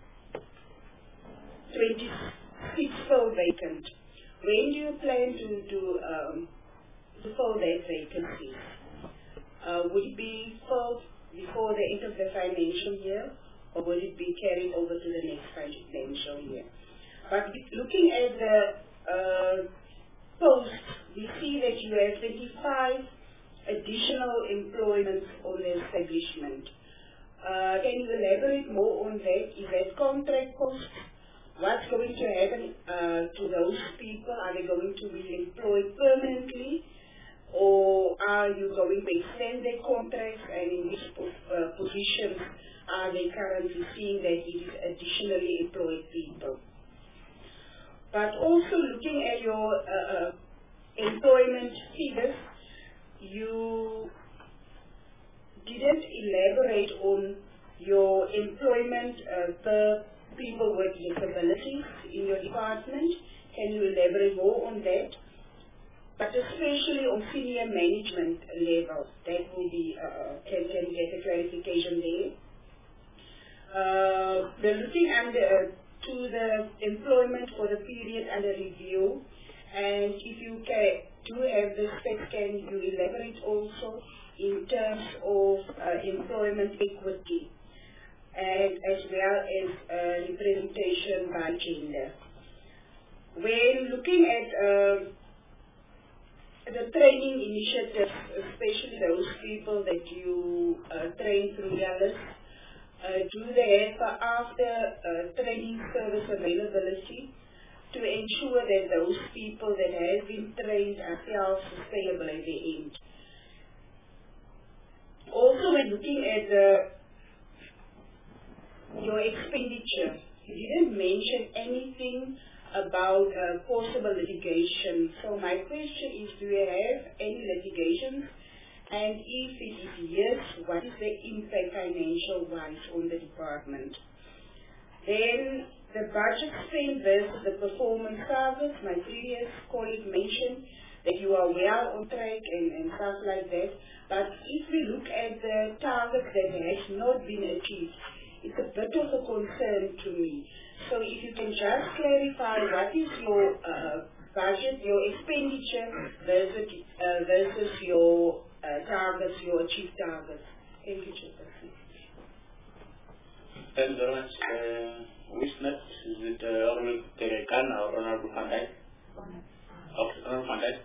twenty-six full vacant, when do you plan to, to, um, to fill that vacancy? Uh, would it be filled before the end of the financial year, or would it be carried over to the next financial year? But looking at the uh, posts, we see that you have twenty-five additional employments on the establishment. Uh, can you elaborate more on that? Is that contract posts? What's going to happen uh, to those people? Are they going to be employed permanently, or are you going to extend their contracts, and in which uh, positions are they currently seeing that it is additionally employed people? But also looking at your uh, employment figures, you didn't elaborate on your employment uh, per people with disabilities in your department. Can you elaborate more on that? But especially on senior management levels, that will be, uh, can, can you get a clarification there? Uh, we're looking under, uh, to the employment for the period under review, and if you can, do have the specs, can you elaborate also in terms of uh, employment equity and as well as uh, representation by gender. When looking at uh, the training initiatives, especially those people that you uh, train through Dallas, uh, do they have uh, after uh, training service availability to ensure that those people that have been trained are self-sustainable at the end? Also, when looking at the, your expenditure, you didn't mention anything about uh, possible litigation. So my question is, do you have any litigations? And if it is yes, what is the impact financial-wise on the department? Then the budget spend versus the performance targets. My previous colleague mentioned that you are well on track and, and stuff like that. But if we look at the target that has not been achieved, it's a bit of a concern to me. So if you can just clarify what is your uh, budget, your expenditure versus, uh, versus your uh, targets, your achieved targets. Thank you, Chairperson. Thank you very much. Uh, which next? Is it uh, Honorable Terekan or Honorable Van Dijk? Okay, Honorable Van Dijk.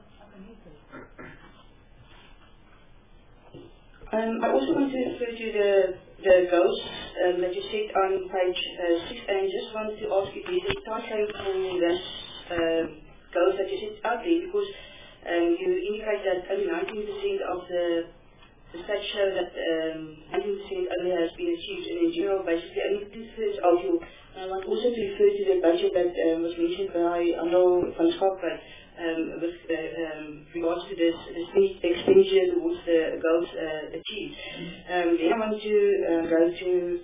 Um, I also want to refer to the, the goals um, that you said on page uh, six, and I just want to ask if there's a time frame for this uh, goals that you set out there, because um, you indicate that only nineteen percent of the, the stats show that um, nineteen percent only has been achieved, and in general, basically only two-thirds of your. And I want also to refer to the budget that um, was mentioned by Arno van Schalkwyk. Um, with uh, um, regards to this, this expenditure towards the goals uh, achieved. Um, then I want to uh, go to,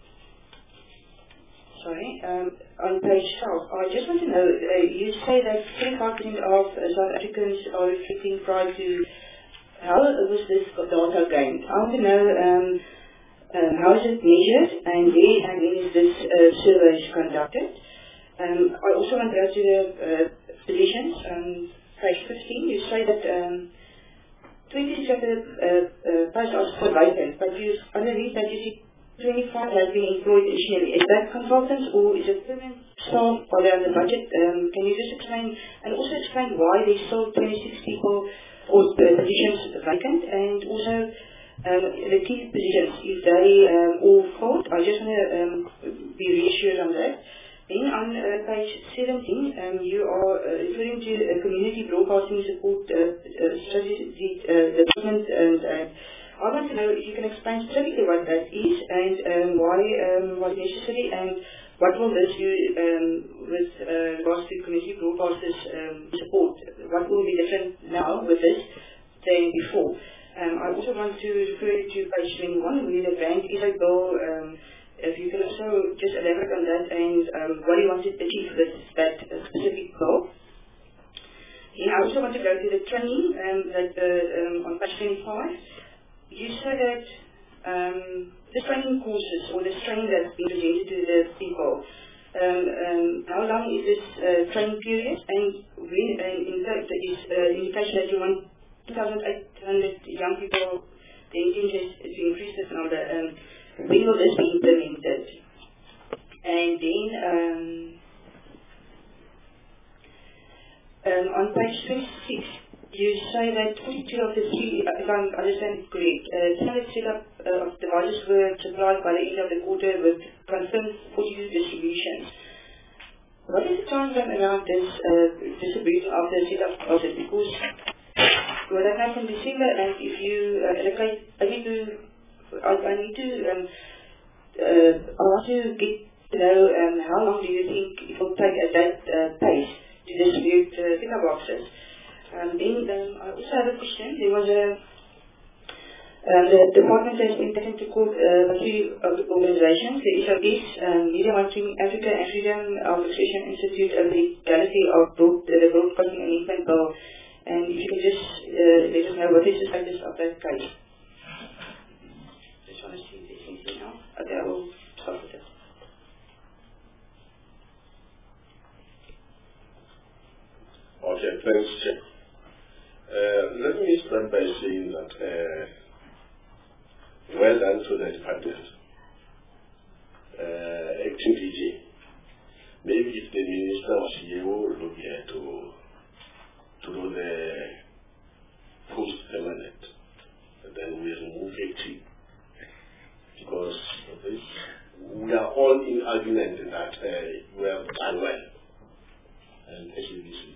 sorry, um, on page twelve. I just want to know, uh, you say that twenty-five percent of uh, South Africans are reflecting prior to, how was this data gained? I want to know um, um, how is it measured, and where and when is this uh, survey conducted? Um, I also want to go to the uh, positions, um, page fifteen. You say that um, twenty-six of the uh, uh, posts are still vacant, but you underneath that you see twenty-five have been employed additionally. Is that consultants or is it permanent staff? Are they under budget? Um, can you just explain, and also explain why there's still twenty-six people or uh, positions vacant, and also um, the key positions, is they um, all filled? I just want to um, be reassured on that. Then on uh, page seventeen, um, you are uh, referring to uh, community broadcasting support uh, uh, strategy uh, development, and uh, I want to know if you can explain specifically what that is and um, why um, was necessary, and what will this do um, with uh, regards to community broadcasters um, support. What will be different now with this than before? Um, I also want to refer to page twenty-one, where the grant is a goal. Um, If you can also just elaborate on that, and um, what do you want to achieve with that uh, specific goal. And I also want to go to the training um, that uh, um, on page twenty-five. You say that um, the training courses or the training that's been presented to the people, um, um, how long is this uh, training period, and when, uh, in fact, there is uh, indication that you want two thousand eight hundred young people, the intention is to increase this number. Um, When will this be implemented? And then um, um, on page twenty-six, you say that forty-two of the three, if I understand it correct, uh, standard setup uh, of devices were supplied by the end of the quarter with confirmed forty-two distributions. What is the time frame around this uh, distribution of the setup process? Because what I have from December, and if you uh, allocate, I need to I, I need to, um, uh, I want to get to know um, how long do you think it will take at that uh, pace to distribute uh, pickup boxes. Um, then um, I also have a question. There was a, um, the department has been taken to court uh, by three organizations, the S O S, um, Media Monitoring Africa, and Freedom of Expression Institute, and the legality of broad, uh, the Broadcasting Amendment Bill. And if you can just uh, let us know what is the status of that case. Want to see this anything else? Okay, I will start with it. Okay, thanks, Chair. Uh, let me start by saying that uh, well done to the department. Uh, acting D J. Maybe if the minister was here, we would look here to, to do the post permanent. Then we remove acting. Because this, we are all in agreement that uh, we have done well. And S A B C.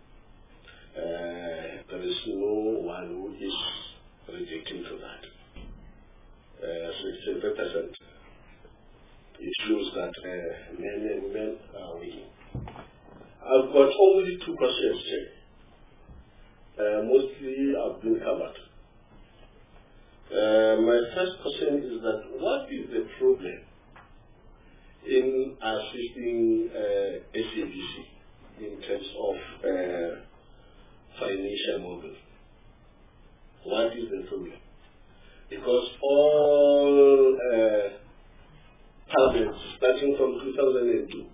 Uh, there is no one who is rejecting to that. Uh, so it's a represent. It shows that uh, men and women are winning. I've got only two questions here. Uh, mostly have been covered. Uh, my first question is that what is the problem in assisting uh, S A B C in terms of uh, financial model? What is the problem? Because all uh, targets starting from two thousand two,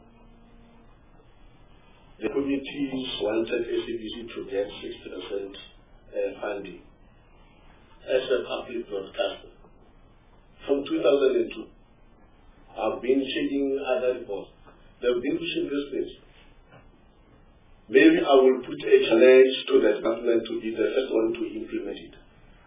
the committees wanted S A B C to get sixty percent uh, funding as a public broadcaster. From two thousand two, I've been checking other reports. They've been pushing this place. Maybe I will put a challenge to the department to be the first one to implement it.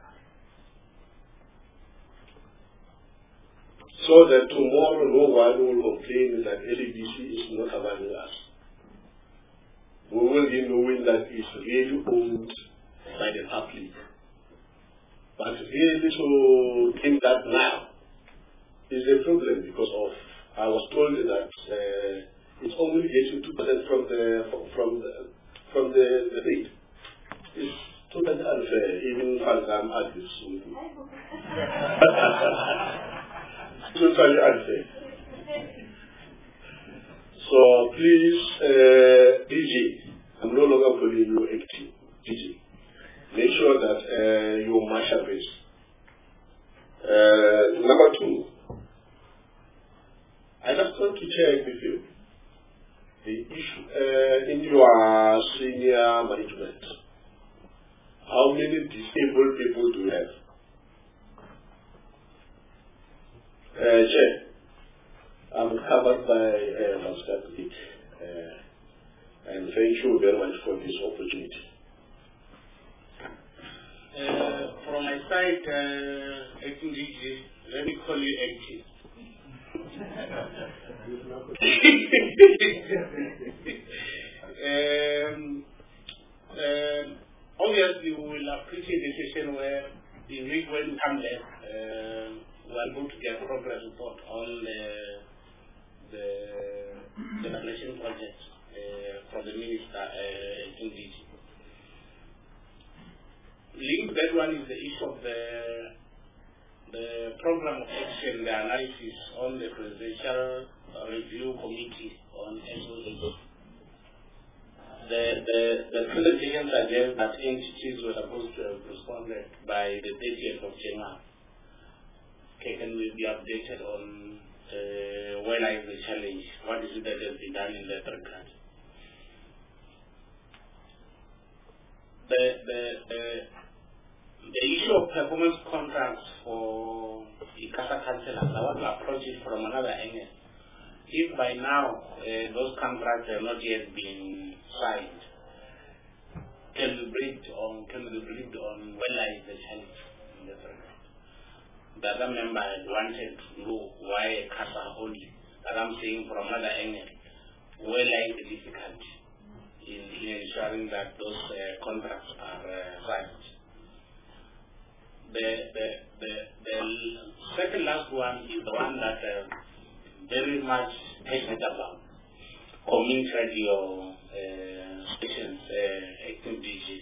So that tomorrow no one will complain that L A B C is not availing us. We will be knowing that it's really owned by the public. But really to think that now is a problem because of, I was told that uh, it's only getting two percent from the, from the, from the, the rate. It's totally unfair, even Fazam agrees with me. Totally unfair. So please, uh, D J, I'm no longer calling you active, D J. Make sure that uh, you match up it. Uh, number two, I just want to check with you the issue uh, in your senior management. How many disabled people do you have? Uh, Chair, I'm covered by uh, Mascapic, uh, and thank you very much for this opportunity. Uh, from my side, uh, acting D G, let me call you acting. um, um, obviously, we will appreciate the session where the week when we come back, uh, we are going to get progress report on the the, the migration project uh, from the minister, uh, acting D G. Linked to that one is the issue of the the program of action, the analysis on the Presidential Review Committee on S O H. The, the, the presentation suggests that entities were supposed to have responded by the thirtieth of January. Okay, can we be updated on uh, where lies the challenge? What is it that has been done in that regard? The, the, the, the issue of performance contracts for ICASA councillors, I want to approach it from another angle. If by now uh, those contracts have not yet been signed, can we briefed on can we briefed on where lies the challenge in that regard? The other member had wanted to know why ICASA only, but I'm saying from another angle, where lies the difficulty in, in ensuring that those uh, contracts are uh, signed. The, the, the, the second last one is the one that uh, very much passionate about community radio uh, stations, uh, acting D G.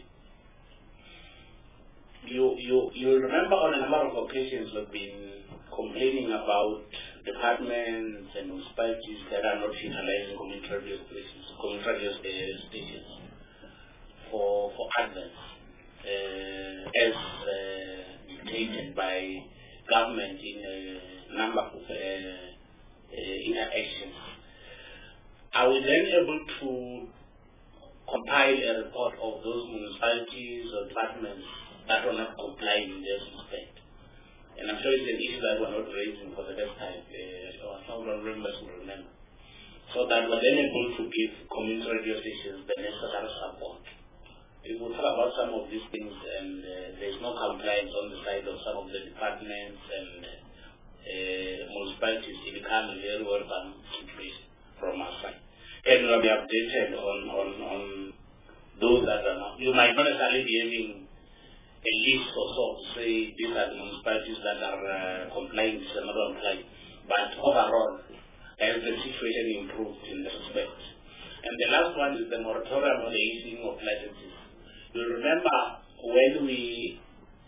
You, you, you remember on a number of occasions we've been complaining about departments and municipalities that are not utilizing community radio stations, community radio stations for, for adverts uh, as uh, dictated by government in a number of uh, uh, interactions. Are we then able to compile a report of those municipalities or departments that were not complying in this respect. And I'm sure it's an issue that we're not raising for the first time. Uh, some members will remember. So that we're then able to give community radio stations the necessary support. We will talk about some of these things, and uh, there's no compliance on the side of some of the departments and uh, municipalities. It becomes a very welcome situation from our side. And we'll be updated on, on, on those that are not. You might not necessarily be having a list or so to say these are the municipalities that are uh, complying, these are not complying. But overall, has the situation improved in this respect? And the last one is the moratorium on the issuing of licenses. You remember when we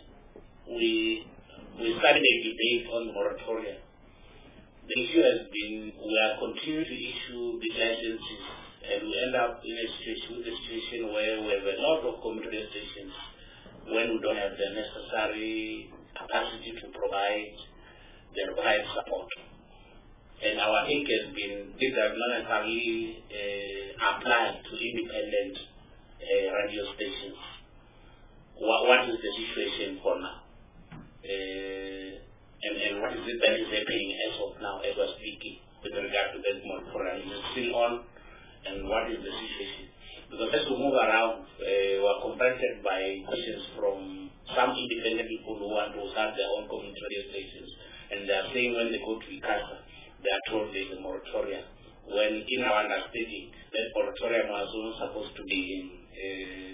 we we started a debate on the moratorium, the issue has been we are continuing to issue the licenses, and we end up in a situation with a situation where we have a lot of community stations when we don't have the necessary capacity to provide the required support. And our take has been this does not necessarily uh, apply to independent uh, radio stations. What, what is the situation for now? Uh, and, and what is it that is happening as of now, as we're speaking, with regard to that moratorium? Is it still on? And what is the situation? Because as we move around, uh, we're confronted by questions from some independent people who want to start their own community radio stations. And they are saying when they go to ICASA, they are told there is a moratorium. When in our understanding, that moratorium was also supposed to be in, uh,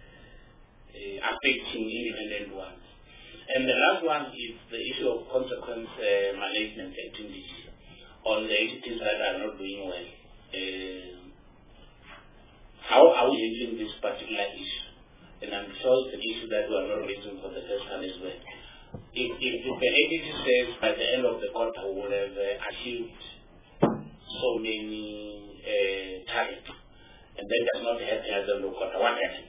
uh, affecting independent ones. And the last one is the issue of consequence uh, management activities on the entities that are not doing well. Uh, how are we handling this particular issue? And I'm sure it's an issue that we are not raising for the first time as well. If, if, if the entity says by the end of the quarter we will have uh, achieved so many uh, targets, and that does not happen at the end of the quarter, what happens?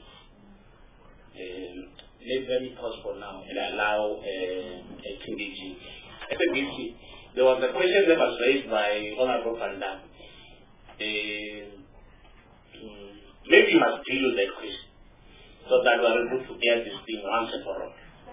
Um, let me pause for now and allow uh, a T D G. At the B C, there was a question that was raised by Honorable Van Dam. Uh, maybe you must deal with that question so that we are able to get this thing once and for all.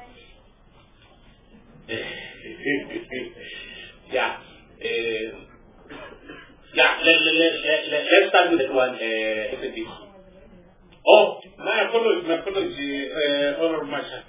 yeah. Uh, yeah, let, let, let, let, let's start with that one, uh, F A B C. Oh, my apology, my apology, uh, Honorable Masha.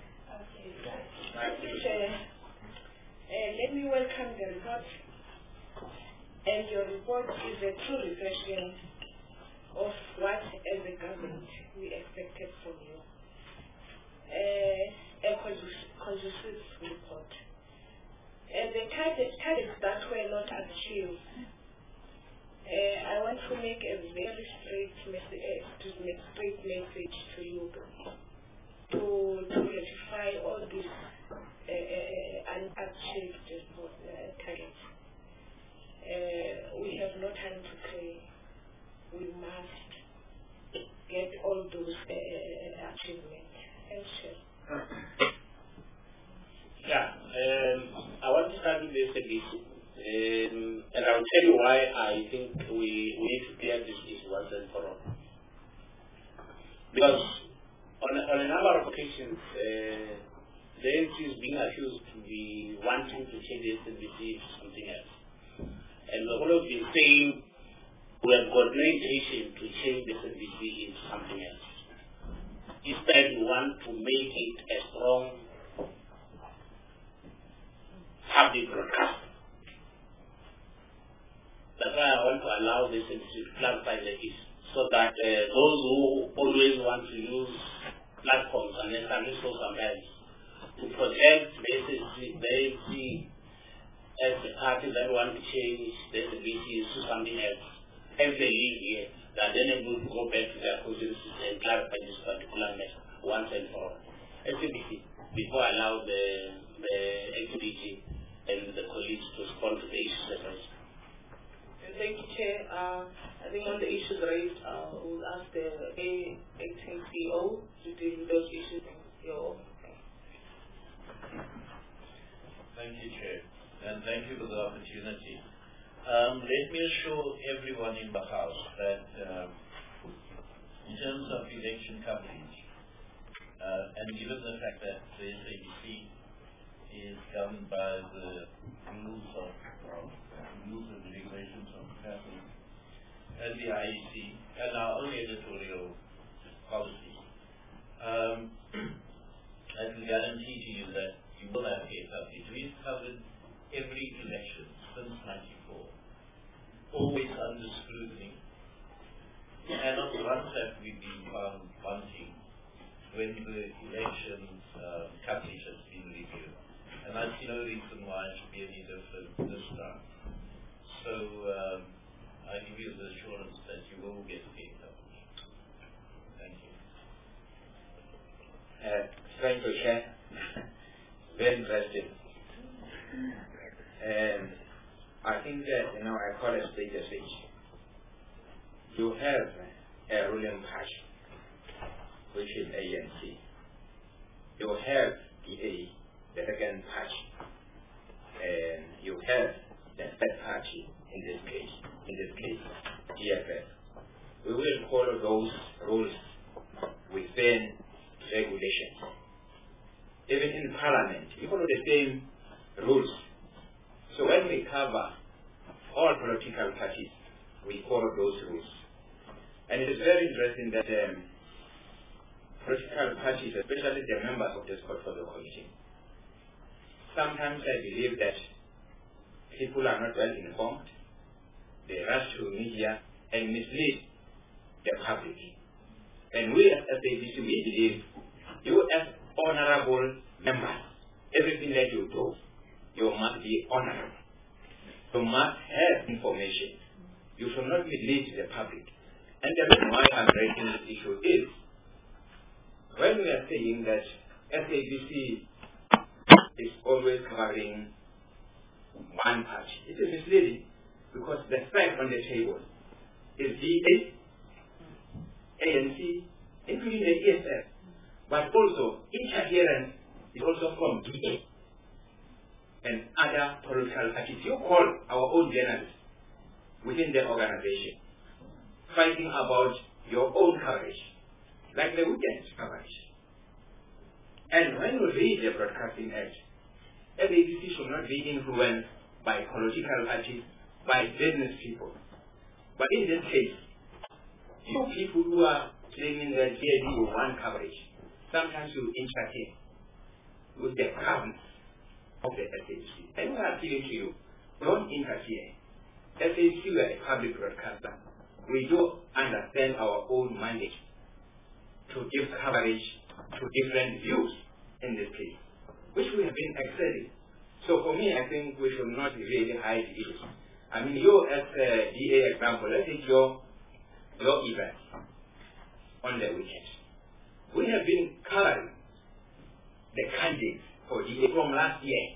Okay. Uh, let me welcome the report. And your report is a true reflection of what, as a government, we expected from you. Uh, a conclusive report. Uh, the targets that were not achieved, uh, I want to make a very straight message, uh, straight message to you to to rectify all these uh, uh, unachieved uh, targets. Uh, we have no time to play. We must get all those uh, achievements. Thank you. Yeah, um, I want to start with this issue, um, and I'll tell you why I think we, we need to clear this issue once and for all. Because on, on a number of occasions, uh, the N C is being accused to be wanting to change the S A B C to something else. And we've always been saying we have got no intention to change the S A B C into something else. Instead, we want to make it a strong public broadcast. That's why I want to allow this to clarify the issue, so that uh, those who always want to use platforms and establish so sometimes to project the S A B C as a party that want to change the S A B C to something else, as they live here, that then able to go back to their constituencies and clarify this particular matter once and for all. S A B C, before I allow the the N T D G and the colleagues to respond to the issues that raised. Thank you, Chair. Uh, I think on the issues raised, uh, we'll ask the A T C O to deal with those issues. Your Thank you, Chair, and thank you for the opportunity. Um, let me assure everyone in the House that um, in terms of election coverage, Uh, and given the fact that the S A B C is governed by the rules of, of rules and regulations of capacity and the I E C and our own editorial policy, um, I can guarantee to you that you will have case coverage. We've covered every election since ninety-four, always under scrutiny. And not once have we been found wanting when the elections uh, coverage has been reviewed. And I see no reason why it should be any different this time. So um, I give you the assurance that you will get fair coverage. Thank you. Uh, thank you, Chair. Very interesting. And I think that, you know, I call it state stage. You have a ruling party, which is A N C. You have the A, the second party, and you have the third party in this case, in this case, D F F. We will follow those rules within regulations. Even in Parliament, we follow the same rules. So when we cover all political parties, we follow those rules. And it is very interesting that um, political parties, especially the members of this portfolio committee, sometimes I believe that people are not well informed. They rush to media and mislead the public. And we as S A B C, we believe you as honorable members, everything that you do, you must be honorable. You must have information. You should not mislead the public. And the reason why I'm raising this issue is, when we are saying that S A B C is always covering one party, it is misleading because the fact on the table is D A, A N C, including the E S F, but also interference is also from D A and other political parties. You call our own journalists within the organization fighting about your own coverage, like the weekend coverage. And when you read the Broadcasting Act, S A B C should not be influenced by political parties, by business people. But in this case, you people who are claiming that they do one coverage, sometimes you interfere with the governance of the S A B C. And we are appealing to you, don't interfere. S A B C, we are a public broadcaster. We do understand our own mandate to give coverage to different views in this case, which we have been excelling. So for me, I think we should not really hide issues. I mean, you as a D A example, let's take your, your event on the weekend. We have been covering the candidates for D A from last year.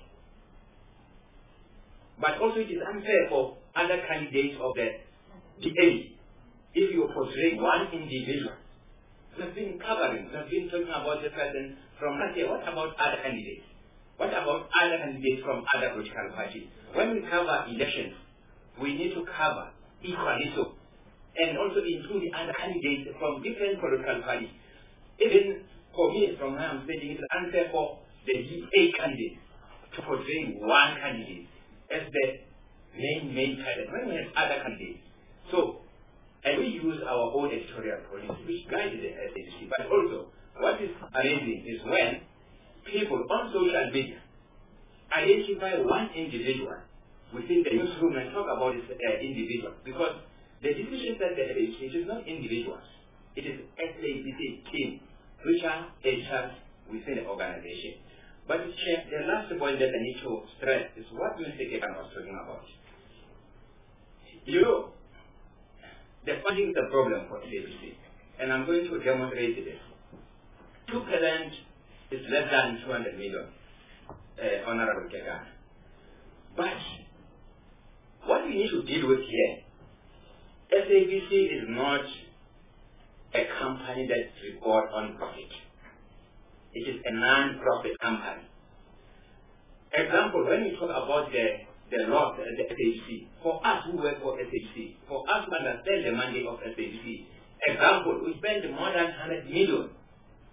But also it is unfair for other candidates of the D A if you portray one individual. We have been covering, we have been talking about the person from last year. What about other candidates? What about other candidates from other political parties? When we cover elections, we need to cover equally so, and also include other candidates from different political parties. Even for me, from where I'm saying, it's unfair for the D A candidate to portray one candidate as the main, main candidate when we have other candidates. So, and we use our own editorial policy, which guides the S A B C. But also, what is amazing is when people on social media identify one individual within the newsroom and talk about this uh, individual, because the decisions that they make, it is not individuals. It is S A B C team, which are editors within the organization. But Chair, the last point that I need to stress is what Mister Kekan was talking about. You know, the funding is a problem for S A B C, and I'm going to demonstrate this. two percent is less than two hundred million, uh, Honorable Kekan. But what we need to deal with here, S A B C is not a company that reports on profit. It is a non-profit company. Example, when we talk about the, the law, the, the S A B C, for us who work for S A B C, for us to understand the mandate of S A B C, example, we spend more than one hundred million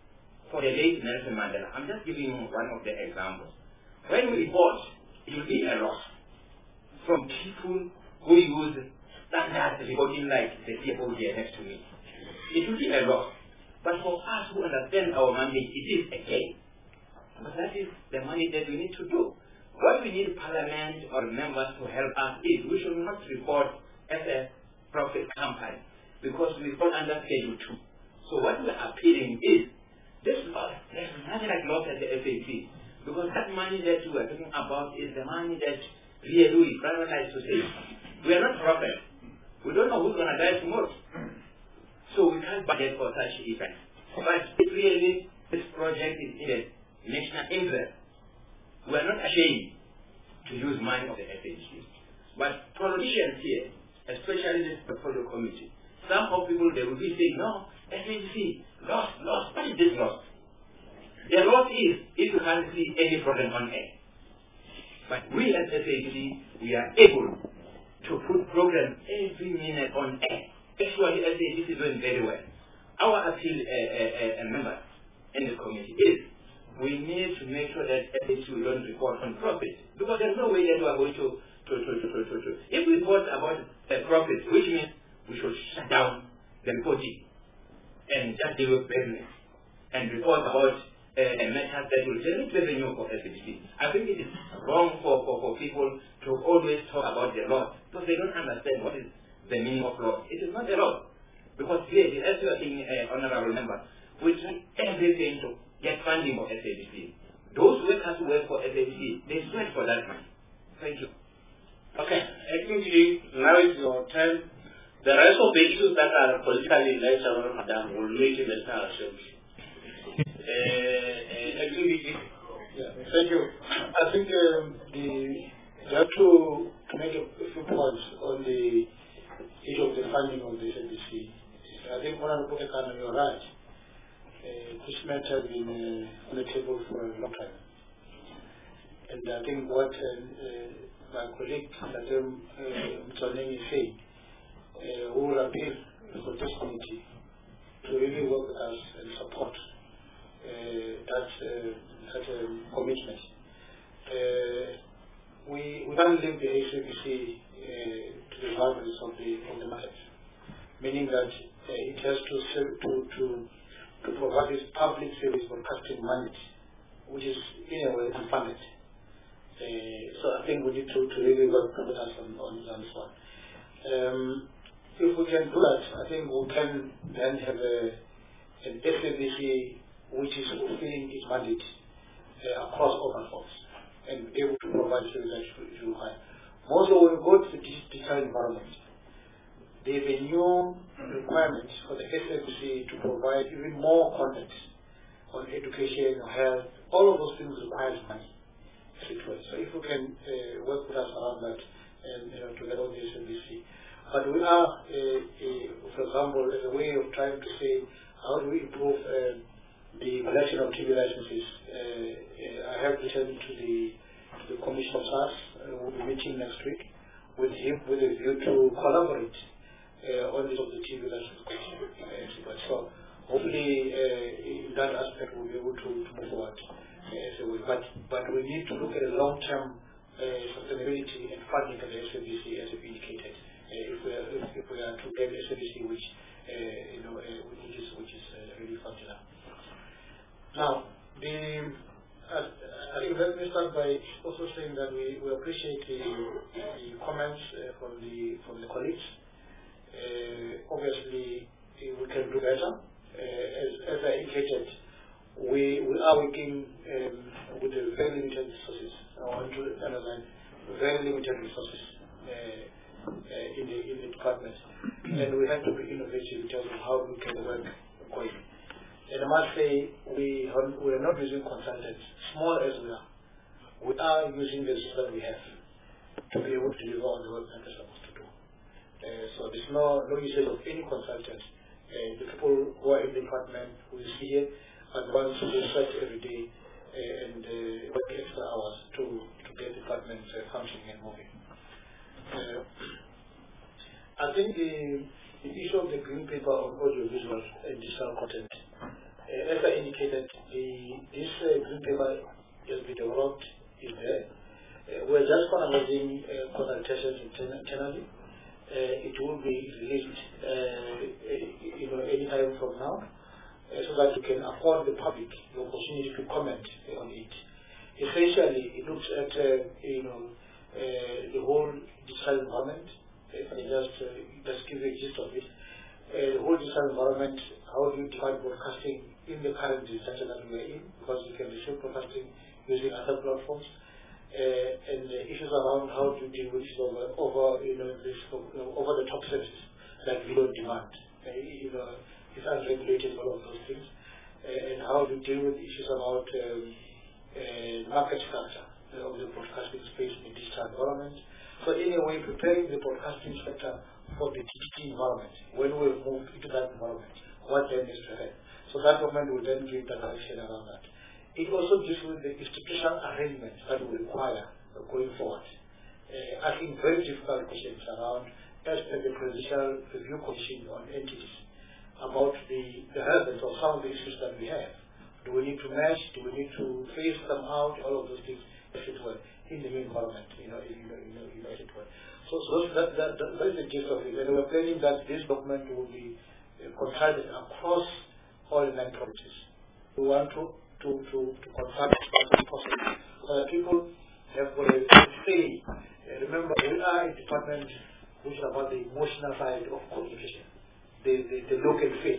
for the late Nelson Mandela. I'm just giving you one of the examples. When we report, it will be a loss from people who use standard reporting like the C F O here next to me. It will be a loss. But for us who understand our mandate, it is a gain. But that is the money that we need to do. What we need Parliament or members to help us is we should not report as a profit company because we fall under Schedule two. So what we are appealing is this loss, there's nothing like loss at the S A C because that money that we are talking about is the money that really we privatize to say. We are not profit. We don't know who's going to die tomorrow. So we can't budget for such events. But if really this project is in the national interest, we are not ashamed to use money of the S A C. But politicians here, especially this portfolio committee, some of people they will be saying, no, S A C, loss, loss, what is this loss? The loss is if you can't see any problem on air. But we as S A C, we are able to put programs every minute on air. Actually, S A C is doing very well. Our appeal, uh, uh, uh, members in the committee is we need to make sure that S A C don't report on profit. Because there's no way that we are going to, to, to, to, to, to, to. If we report about uh, profit, which means we should shut down the reporting and just deal with business and report about uh, a matter that will generate revenue for S A C. I think it is wrong for, for, for people to always talk about the loss because they don't understand what is the meaning of loss. It is not a loss. Because clearly, as you are saying, uh, honorable member, we try everything to get funding for S A C. Those workers who work for S A C, they sweat for that money. Thank you. Okay, actually, now is your turn. The rest of the issues that are politically electoral, madam, will wait in the National Assembly. uh, uh, actually, yeah, thank you. I think um, the, you have to, to make a few points on the issue of the funding of the S A B C. I think Honorable Ekana, you're right. Uh, this matter has been uh, on the table for a long time. And I think what uh, uh, my colleague, Madam Mtswaneng, is saying, uh, we will appeal for this committee to really work with us and support uh, that, uh, that uh, commitment. Uh, we, we can't leave the S A B C uh, to the violence of the, of the market, meaning that uh, it has to, to, to, to provide this public service broadcasting mandate, which is in a way unfunded. Uh, so I think we need to, to really work with us on, on, on this one. Um, if we can do that, I think we can then have a, an S A B C which is fulfilling its mandate uh, across open forms and able to provide service that is required. Also, when we go to the digital environment, there is a new requirement for the S A B C to provide even more content on education or health. All of those things require money. So if we can uh, work with us around that and you know, together with the S A B C. But we are, uh, uh, for example, as a way of trying to say how do we improve uh, the collection of T V licenses. Uh, uh, I have returned to the, to the Commissioner of S A S. Uh, we'll be meeting next week with him with a view to collaborate uh, on this of the T V license question. Uh, so hopefully uh, in that aspect we'll be able to, to move forward. Uh, so we, but, but we need to look at a long-term uh, sustainability and funding of the S A B C as we indicated. Uh, if, we are, if, if we are to get S A B C which uh, you know uh, which is which is uh, really functional. Now, the uh, I think let me start by also saying that we, we appreciate the, the comments uh, from the from the colleagues. Uh, obviously, we can do better. Uh, as, as I indicated, we we are working um, with a very limited resources. I want to underline very limited resources uh, uh, in the in the department, and we have to be innovative in terms of how we can work going. And I must say, we are, we are not using consultants, small as we are. We are using the resources that we have to be able to deliver on the work that we're supposed to do. Uh, so there's no, no usage of any consultants. Uh, the people who are in the department who is here are the ones who research every day uh, and uh, work extra hours to, to get the department uh, functioning and moving. Uh, I think the, the issue of the green paper on audiovisual and digital content Uh, as I indicated, the, this uh, green paper has been developed is there. Uh, we're just finalizing uh, consultations internally. Uh, it will be released uh, you know, any time from now, uh, so that we can afford the public the opportunity to comment uh, on it. Essentially, it looks at uh, you know uh, the whole digital environment. If I just uh, just give you a gist of it, uh, the whole digital environment. How do you define broadcasting in the current digital that we are in? Because you can receive broadcasting using other platforms. Uh, and the issues around how to deal with over, over you know, this, you know, over the top services like video demand, uh, you know, it's unregulated, all of those things, uh, and how to deal with issues about um, uh, market structure uh, of the broadcasting space in the digital environment. So in a way, preparing the broadcasting sector for the D T T environment when we move into that environment, what then is to happen. So that government will then give the direction around that. It also deals with the institutional arrangements that we require uh, going forward, uh, asking very difficult questions around, as per the Presidential Review Commission on entities, about the, the relevance of some of the issues that we have. Do we need to match? Do we need to phase them out? All of those things, as it were, in the new environment, you know, you know, you know, you know as it were. So, so that, that, that, that is the gist of it. And we're planning that this document will be uh, consulted across all the nine provinces. We want to to, to, to consult as much as possible. So that people have got a say. Uh, remember, we are a department which is about the emotional side of communication, the, the, the local faith.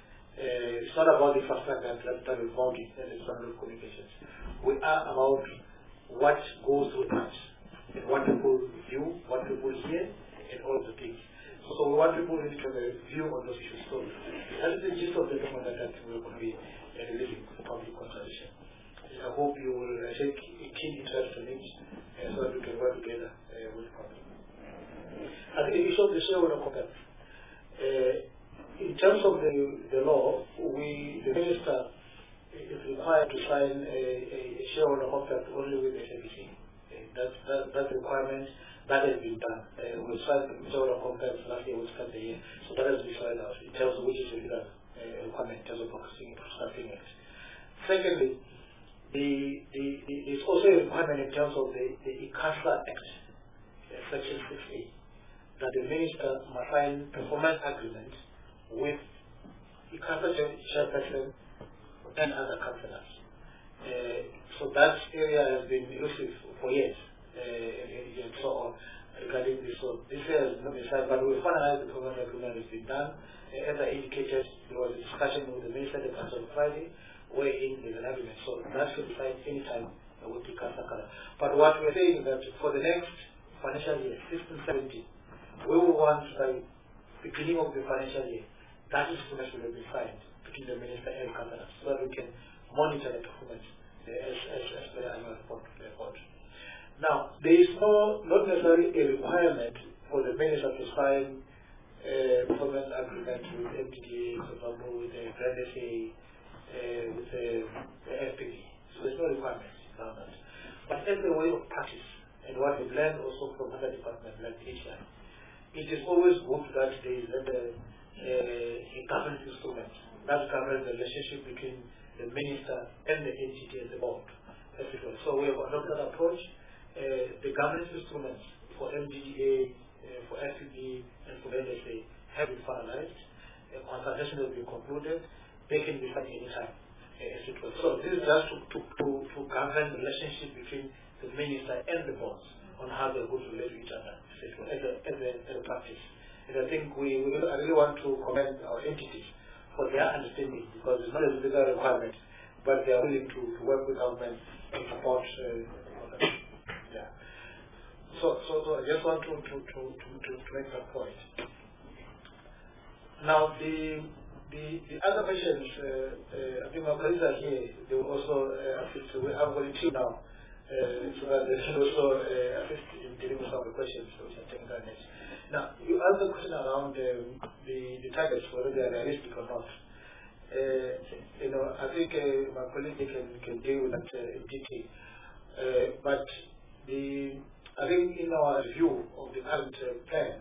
Uh, it's not about the infrastructure that, that we found in the standard of communications. We are about what goes through us, and what people view, what people hear, and all the things. So, so we want people to have a view on those issues. So that is the gist of the document that we're going to be uh, releasing for public consultation. I hope you will uh, take a keen interest in it uh, so that we can work together uh, with the public. I think the issue of the shareholder contract. Uh, in terms of the, the law, we, the minister is required to sign a, a, a shareholder contract only with the S A B C. Uh, that's that, that requirement. That has been done. Uh, we signed the shareholder contract last year, we start the year. So that has been signed out in terms of which is a legal uh, requirement in terms of focusing on it. Secondly, the, the, the, there's also a requirement in terms of the, the ICASA Act, uh, Section six A, that the minister must sign performance agreements with ICASA chairperson and other councillors. Uh, so that area has been elusive for years. Uh, and, and so on regarding this. So this has not been signed, but we finalized the performance agreement has been done. Uh, as I indicated, there was a discussion with the Minister of the Council on Friday, wherein there's an agreement. So that should be signed anytime uh, with the Council. But what we're saying is that for the next financial year, sixteen seventeen, we will want by beginning of the financial year, that instrument will be signed between the Minister and Council, so that we can monitor the performance uh, as, as, as the annual report. report. Now, there is no, not necessarily a requirement for the minister to sign a performance agreement with M D D A, for example, with the Grand S A, uh, with the, the F P D. So there's no requirement around that. But as a way of practice, and what we've learned also from other departments like H I, it is always good that there is a, a governance instrument that governs the relationship between the minister and the entity as a board. So we have adopted that approach. Uh, the governance instruments for M D D A, uh, for F P B, and for N S A have been finalized. Uh, consultation has been concluded. They can be signed anytime, uh, et cetera. So this is just to, to, to, to govern the relationship between the minister and the boards on how they're going to relate to each other, et cetera, as a, as a, as a practice. And I think we, we I really want to commend our entities for their understanding, because it's not a legal requirement, but they are willing to, to work with government and support uh, yeah. So, so, so I just want to, to, to, to, to make that point. Now, the the, the other questions, uh, uh, I think my colleagues are here, they will also uh, assist. We have volunteered now, uh, so that they can also uh, assist in dealing with some of the questions which are taken next. Now, you asked the question around um, the, the targets, whether they are realistic or not. Uh, you know, I think uh, my colleague can, can deal with that uh, in detail. Uh, but the, I think in our review of the current uh, plan,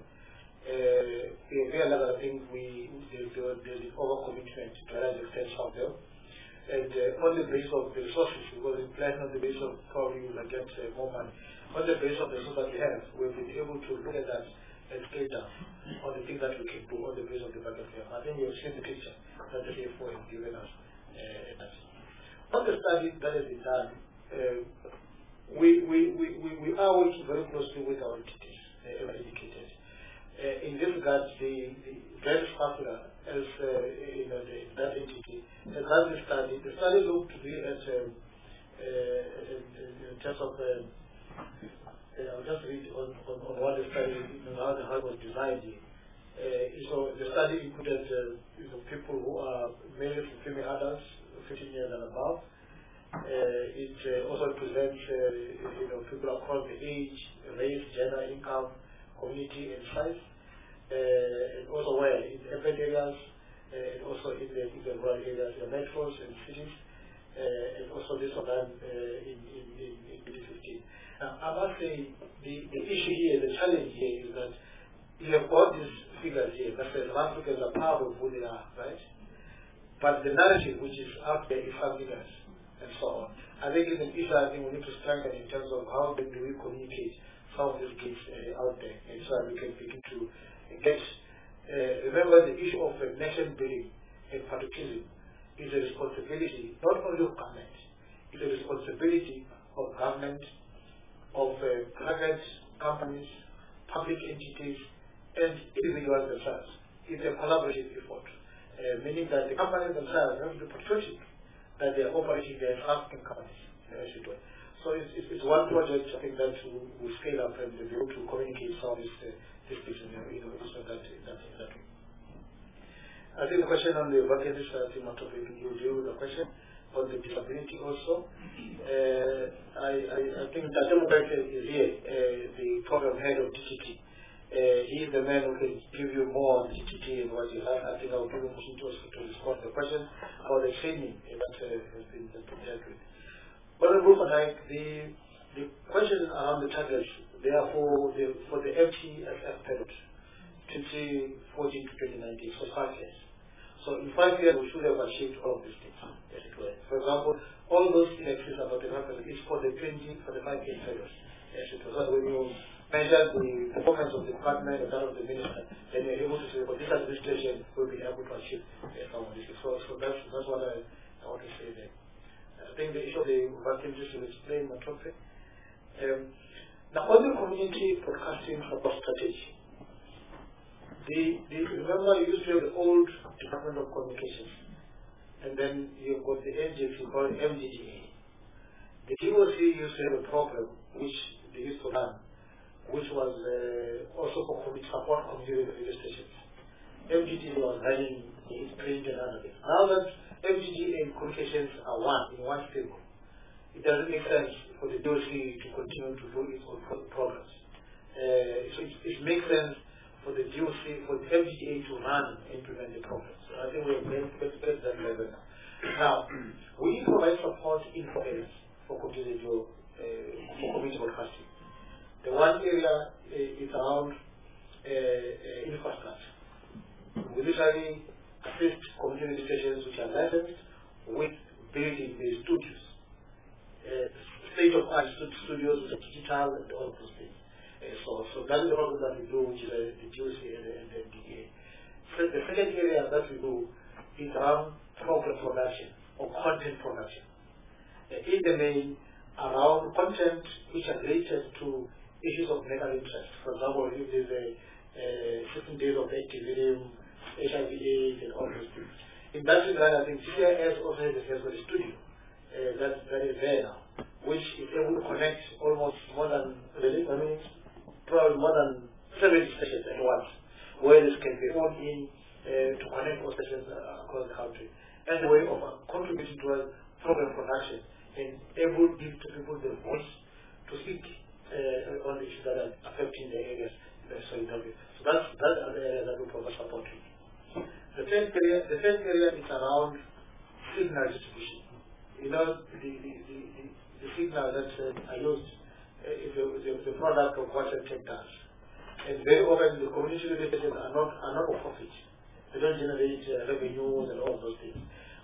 uh, we realized that I think we there's an overcommitment to a large extent of them. And uh, on the basis of the resources, because in plan on the basis of probably we will get uh, more money. On the basis of the resources that we have, we've been able to look at that and scale down on the things that we can do on the basis of the budget we have. I think we have seen the picture that the C F O has given us. Uh, on the study that has been done, uh, we, we, we, we, we are working very closely with our entities, uh, as indicated. Uh, in this regard, the, the Guidance Africa, as uh, you know, the, that entity, has done the study. The study looked to be at, um, uh, in, in terms of, um, uh, I'll just read on, on, on what the study, you know, how the how it was designed. Uh, so the study included uh, you know, people who are male and female adults, fifteen years and above. Uh, it uh, also represents uh, you know, people across the age, race, gender, income, community, and size. Uh, and also where in urban areas, uh, and also in the, in the rural areas, the metros and cities, uh, and also this one done uh, in, in, in, in twenty fifteen. Now, I must say, the, the issue here, the challenge here is that you have got these figures here, that says Africans are proud of who they are, right? But the narrative which is out there is something else, and so on. I think it's an issue I think we need to strengthen in terms of how do we communicate some of these kids uh, out there, and so that we can begin to get, uh, remember the issue of uh, nation building and patriotism is a responsibility not only of government, it's a responsibility of government, of uh, private companies, public entities, and individuals themselves. It's a collaborative effort, uh, meaning that the companies themselves have to be patriotic that they are operating their African companies. Uh, so it's, it's, it's one project I think that will, will scale up and be able to communicate some of this, uh, this piece, you know, so that, that, that way. I think the question on the vacancies, I think my topic will deal with the question on the disability also. Uh, I, I, I think Tatem is here, uh, the program head of D T T. Uh, he is the man who can give you more on D T T and what you have. I think I'll give him to, to respond to the question about the training that uh, has been dealt with. But the, the question around the targets, they are for the, for the F T S F period, twenty fourteen to twenty nineteen, for five years. So in five years, we should have achieved all of these things, as it were. For example, all those indexes about the market is for the twenty, for the five year period, as it was. So when you measure the performance of the department and that of the minister, then you're able to say, well, this administration will be able to achieve some of this. So, so that's, that's what I, I want to say there. I think the issue of the vacancies will explain my topic. Um, now, on the community broadcasting support strategy, the, the, remember you used to have the old Department of Communications, and then you've got the agency called M D D A. The D O C used to have a program which they used to run, which was uh, also for community support community radio stations. M D D A was running its print and other things. Now that M D D A and communications are one, in one stable, it doesn't make sense for the D O C to continue to do its own programs. Uh, so it, it makes sense for the D O C, for the M D D A to run and implement the programs. So I think we have made that level now. Now, we provide support in four areas for community radio, uh, for community broadcasting. The one area uh, is around uh, uh, infrastructure. We literally assist community stations which are licensed with building the studios, uh, state-of-art studios with digital and all those things. Uh, so, so that is the program that we do, which is uh, the D O C and, and the M D D A. So the second area that we do is around program production or content production. Uh, in the main, around content which are related to issues of national interest. For example, if there's a uh, certain days of activism, H I V AIDS, and all those things. In that regard, I think C I S also has a special studio uh, that, that is there now, which is able to connect almost more than, really, I mean, probably more than seventy stations at once, where this can be phoned in uh, to connect all stations uh, across the country, as a way of uh, contributing to a program production and able to give to people the voice to speak uh, on the issues that are affecting the areas. Uh, so, so that's that's an area that we provide support to. The third area, the third area is around signal distribution. You know, the the, the, the, the signal that uh, I used uh, is the, the, the product of what tech does. And very often the community radio stations are not are not for profit. They don't generate uh, revenues and all those things.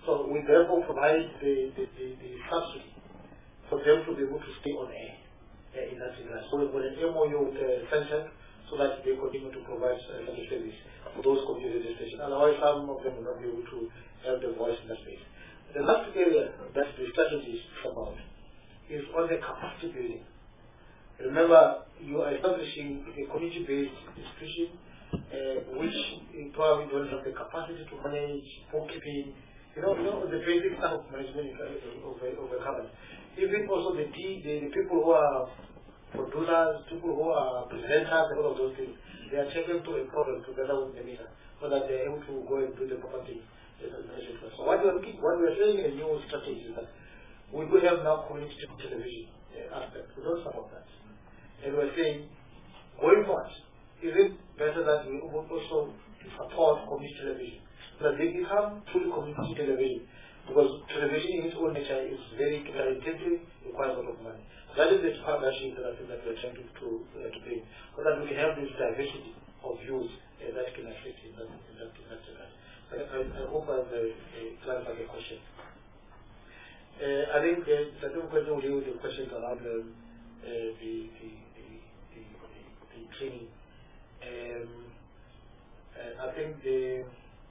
So we therefore provide the, the, the, the subsidy for them to be able to stay on air uh, in that regard. So we've got an M O U with uh, Central so that they continue to provide uh, such a service for those community radio stations. Otherwise, some of them will not be able to have their voice in that space. The last area that the strategy is about is on the capacity building. Remember, you are establishing a community-based institution uh, which probably don't have the capacity to manage bookkeeping, you know, you know, the basic stuff of management of a, of a company. Even also the, the, the people who are producers, people who are presenters, and all of those things, they are taken to a problem together with the media so that they are able to go and do the proper thing. So what we are looking, what we are saying in a new strategy is that we do have now community television uh, aspect. We don't support that. And we are saying, going forward, is it better that we also support community television so that they become truly community television? Because television in its own nature is very capital intensive, requires a lot of money. That is the partnership that I think that we are trying to, to, uh, to bring, so that we can have this diversity of views uh, that can affect in that, in that, in that regard. I, I, I hope I've uh, uh, clarified the question. Uh, I think uh, the second question will deal with the questions around um, uh, the, the, the, the, the, the training. Um, uh, I think the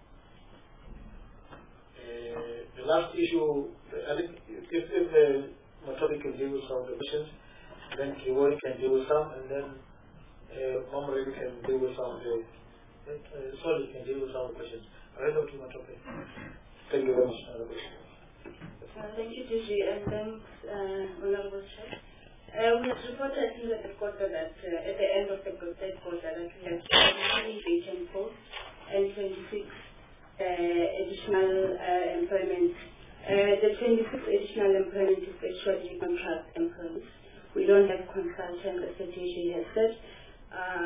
uh, the last issue, I think if, if uh, Matoli can deal with some of the questions, then Kiwori can deal with some, and then uh, Mamre can deal with some of the, uh, sorry, can deal with some of the questions. I don't know to Matoli. Thank you very much. Uh, thank you, D G, and thanks, uh, Honorable Chair. Uh, we have reported in the quarter that uh, at the end of the third quarter that we have twenty vacant posts and twenty-six uh, additional uh, employment. Uh, the twenty-six additional employment is actually contract employees. We don't have consultants, as the D G has said. Uh,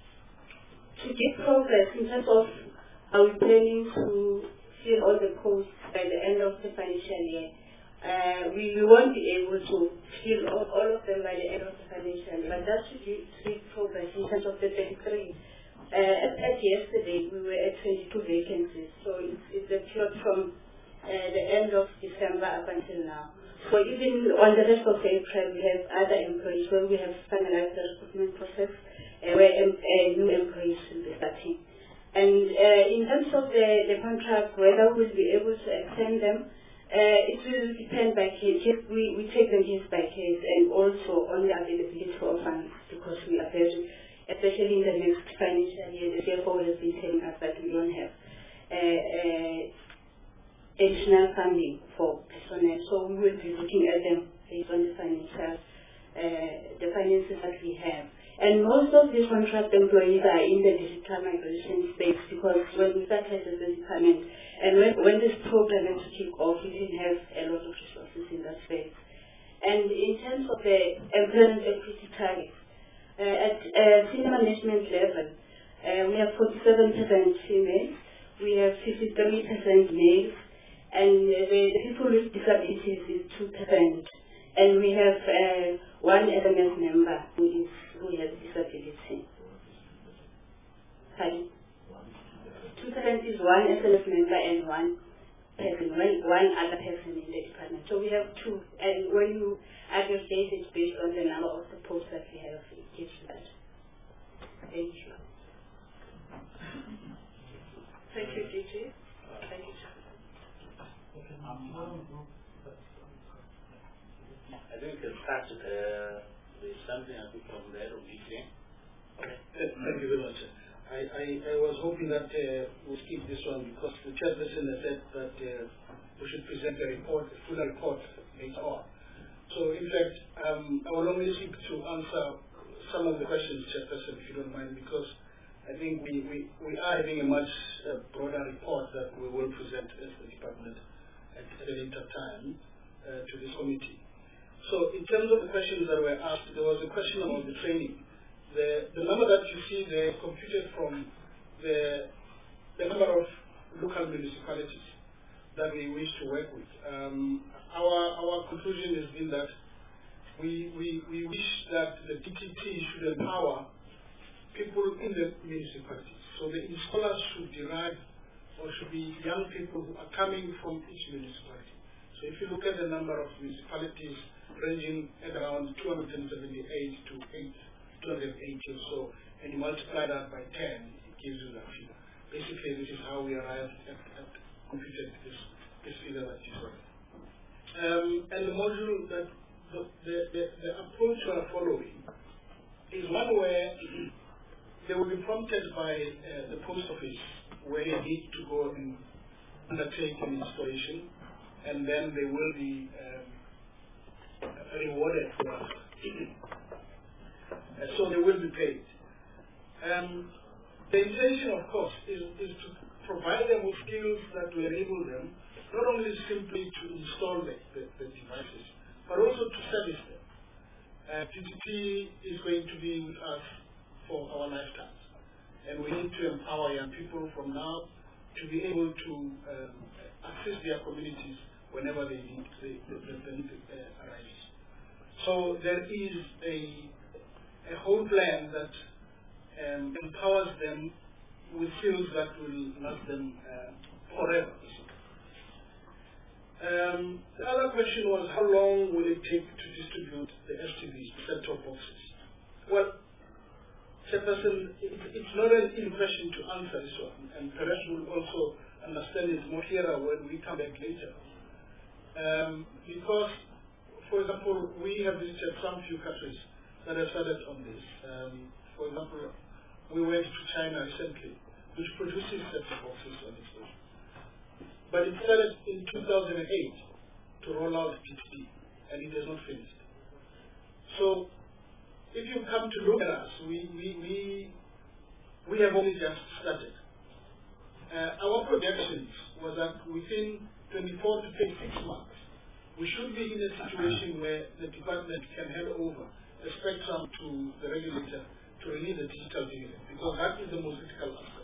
to give progress in terms of are we planning to fill all the posts by the end of the financial year? Uh, we, we won't be able to fill all, all of them by the end of the financial year, but that should give progress in terms of the thirty-three. Uh, as, as yesterday, we were at twenty-two vacancies, so it's, it's a plot from uh, the end of December up until now. So even on the rest of April, we have other employees where we have finalized the recruitment process, uh, where um, uh, new employees will be starting. And uh, in terms of the, the contract, whether we'll be able to extend them, uh, it will depend by case. We, we take them case by case and also on the availability of funds, because we are very, especially in the next financial year, the C F O has been telling us that we don't have uh, uh, additional funding for personnel, so we will be looking at them based on the financial, uh, the finances that we have. And most of these contract employees are in the digital migration space, because when we started as a department, and when, when this program has to kick off, we didn't have a lot of resources in that space. And in terms of the employment equity target, uh, at uh, senior management level, uh, we have forty-seven percent females, we have fifty-three percent males, and uh, the, the people with disabilities is two percent. And we have uh, one L M S member who is who has disability. Sorry. Two percent is one S L F member and one person, one, one other person in the department. So we have two, and when you aggregate it based on the number of the posts that we have, it gives that. Thank you. Thank you, D G. Thank you. I think we can start with, uh, with something I think from there will be clear. Okay. Thank you very much. I, I, I was hoping that uh, we'll skip this one because the chairperson has said that uh, we should present a report, a full report later on. So in fact, um, I will only seek to answer some of the questions, chairperson, if you don't mind, because I think we, we, we are having a much uh, broader report that we will present as the department at, at a later time uh, to this committee. So in terms of the questions that were asked, there was a question about the training. The, the number that you see there computed from the, the number of local municipalities that we wish to work with. Um, our, our conclusion has been that we, we, we wish that the D T T should empower people in the municipalities. So the installers should derive or should be young people who are coming from each municipality. So if you look at the number of municipalities ranging at around two hundred seventy-eight to two hundred eighty or so, and you multiply that by ten, it gives you that figure. Basically, this is how we arrived at, at computed this, this figure that you saw. Um, and the module that the, the, the, the approach we are following is one where they will be prompted by uh, the post office where they need to go and undertake an installation, and then they will be um, rewarded for that. uh, so they will be paid. Um, the intention, of course, is, is to provide them with skills that will enable them not only simply to install the, the, the devices, but also to service them. Uh, P T P is going to be with us for our lifetimes, and we need to empower young people from now to be able to um, assist their communities whenever they need the, the, the, the need uh, arises. So there is a, a whole plan that um, empowers them with skills that will last them uh, forever. Um, the other question was, how long will it take to distribute the S T Vs, set-top boxes? Well, Chairperson, it, it's not an easy question to answer this one, and perhaps we'll also understand it more clearer when we come back later. Um, because, for example, we have visited some few countries that have started on this. Um, for example, we went to China recently, which produces set-top boxes on its own. But it started in two thousand eight to roll out P T P, and it has not finished. So, if you come to look at us, we, we, we, we have only just started. Uh, our projections was that within twenty-four to thirty-six months, we should be in a situation where the department can hand over the spectrum to the regulator to release the digital dividend, because that is the most critical aspect.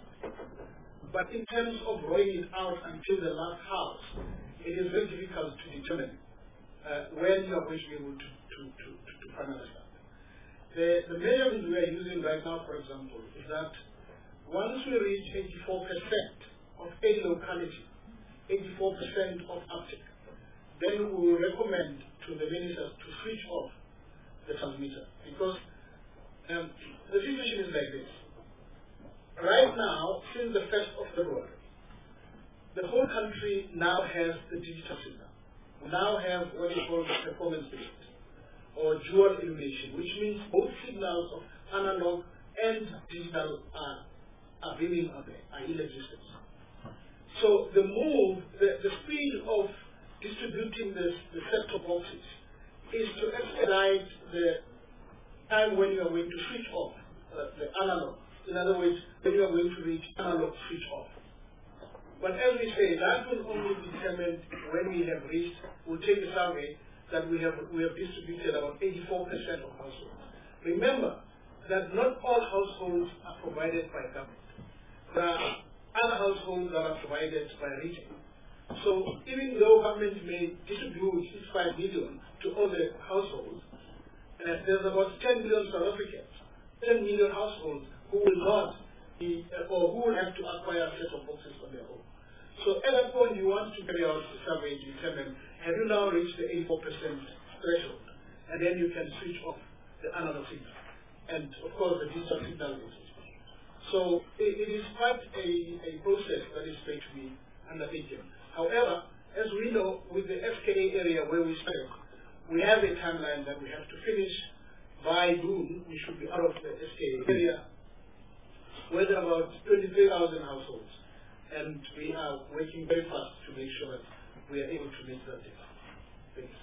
But in terms of rolling it out until the last house, it is very difficult to determine uh, when you are going to be able to, to, to, to, to finalize that. The, the measurements we are using right now, for example, is that once we reach eighty-four percent of any locality, eighty-four percent of uptake, then we will recommend to the ministers to switch off the transmitter. Because um, the situation is like this. Right now, since the first of February, the whole country now has the digital signal. We now have what is called performance-based or dual illumination, which means both signals of analog and digital are, are beaming on there, are in existence. So the move, the, the speed of distributing this, the set-top boxes is to expedite the time when you are going to switch off uh, the analog. In other words, when you are going to reach analog switch off. But as we say, that will only be determined when we have reached, we'll take a survey that we have we have distributed about eighty-four percent of households. Remember that not all households are provided by government. There are other households that are provided by retail. So even though government may distribute its five million to all the households, uh, there's about ten million South Africans, ten million households who will not be, uh, or who will have to acquire a set of boxes on their own. So at that point, you want to carry out a survey to determine, have you now reached the eighty-four percent threshold? And then you can switch off the analog signal. And of course, the digital signal is. So it, it is quite a, a process that is going to be undertaken. However, as we know, with the S K A area where we started, we have a timeline that we have to finish by June. We should be out of the S K A area, where there are about twenty-three thousand households. And we are working very fast to make sure that we are able to meet that date. Thanks.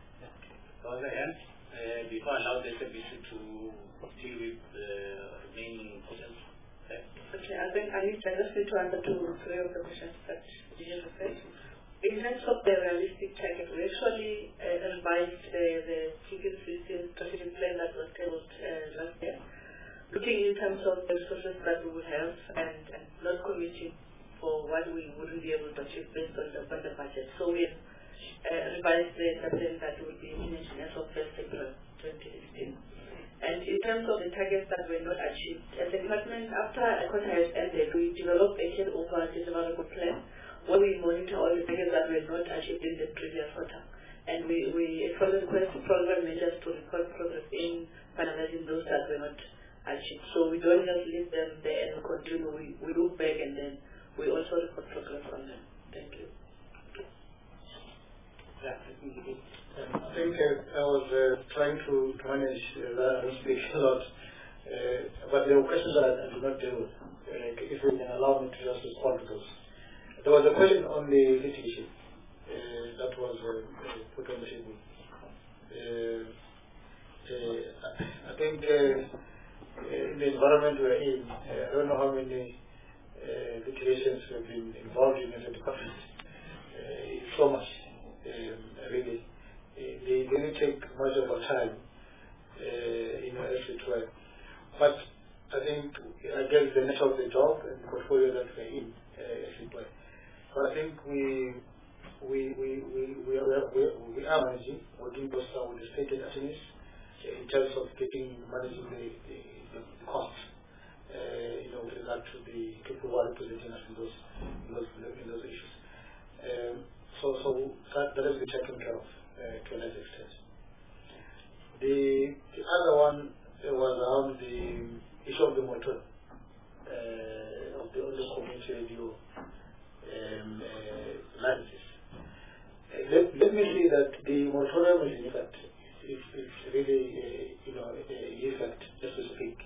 So on the hand, uh, before I allow the S A B C to deal with the remaining questions. Okay. Okay, I think I need to to answer two three of the questions that you just said. In terms of the realistic target, we actually uh, revised uh, the ticket system strategic plan that was tabled uh, last year, looking in terms of the resources that we will have and, and not committing for what we wouldn't be able to achieve based on the, on the budget. So we uh, revised the plan that will be finished as of first April twenty sixteen. And in terms of the targets that were not achieved, as a department, after after a quarter has ended, we develop a turnover development plan where we monitor all the figures that were not achieved in the previous quarter. And we, we further request program managers to report progress in finalizing those that were not achieved. So we don't just leave them there and continue. We, we look back and then we also report progress on them. Thank you. Yeah, I think uh, I was uh, trying to manage uh, that speech a lot, uh, but there were questions that I, I did not deal with. Uh, if you can allow me to just respond to those. There was a question on the litigation uh, that was uh, put on the table. Uh, uh, I think uh, in the environment we're in, uh, I don't know how many uh, litigations have been involved in as a department. Uh, it's so much. Um, really, uh, they didn't take much of our time, uh, you know, as it were. But I think, I guess, the nature of the job and the portfolio that we're in, uh, as it were. But I think we we we we we are, we are, we are managing, working with the state attorneys uh, in terms of getting managing the the, the costs, uh, you know, with regard to the people who are representing us in those in those in those issues. Um, So, so that, that has been taken care of uh, to a large extent. The, the other one uh, was around the issue of the motor, uh, of the other community radio um, uh, licenses. Uh, let, let me say that the moratorium is in effect. It's, it's really, uh, you know, in effect, just to speak.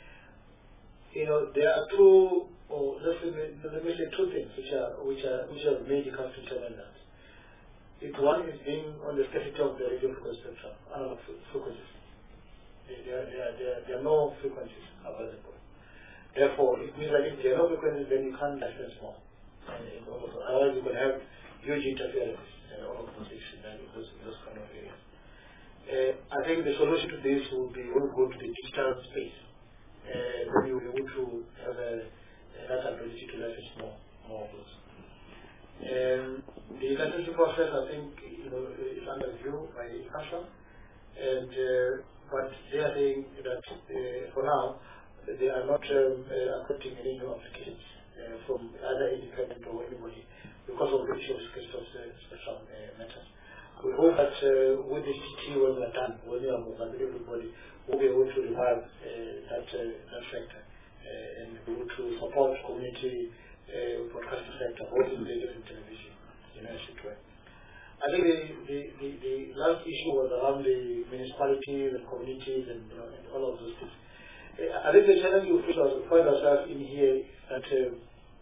You know, there are two, or let's say, let me say two things which are which are which are major constitutional that. If one is being on the scarcity of the radio frequency spectrum, analog frequencies. There, there, there, there are no frequencies available. Therefore, it means that if there are no frequencies, then you can't license more. And also, otherwise, you can have huge interference uh, or opposition in those, those kind of areas. Uh, I think the solution to this would be we will go to the digital space. Uh, then you will be able to have a, that ability to license more, more of those. Um, the licensing process, I think, you know, is under review by ASHA, and uh, but they are saying that uh, for now they are not um, uh, accepting any new applications uh, from either independent or anybody because of the issue of spectrum uh, matters. We hope that uh, with the C T when we are done, when we are moving everybody, we'll be able to revive uh, that uh, that sector uh, and be able to support community. Uh, broadcasting sector, both in radio and television, in a way. I think the, the, the, the last issue was around the municipalities and communities and, you know, and all of those things. Uh, I think the challenge we find ourselves in here is that uh,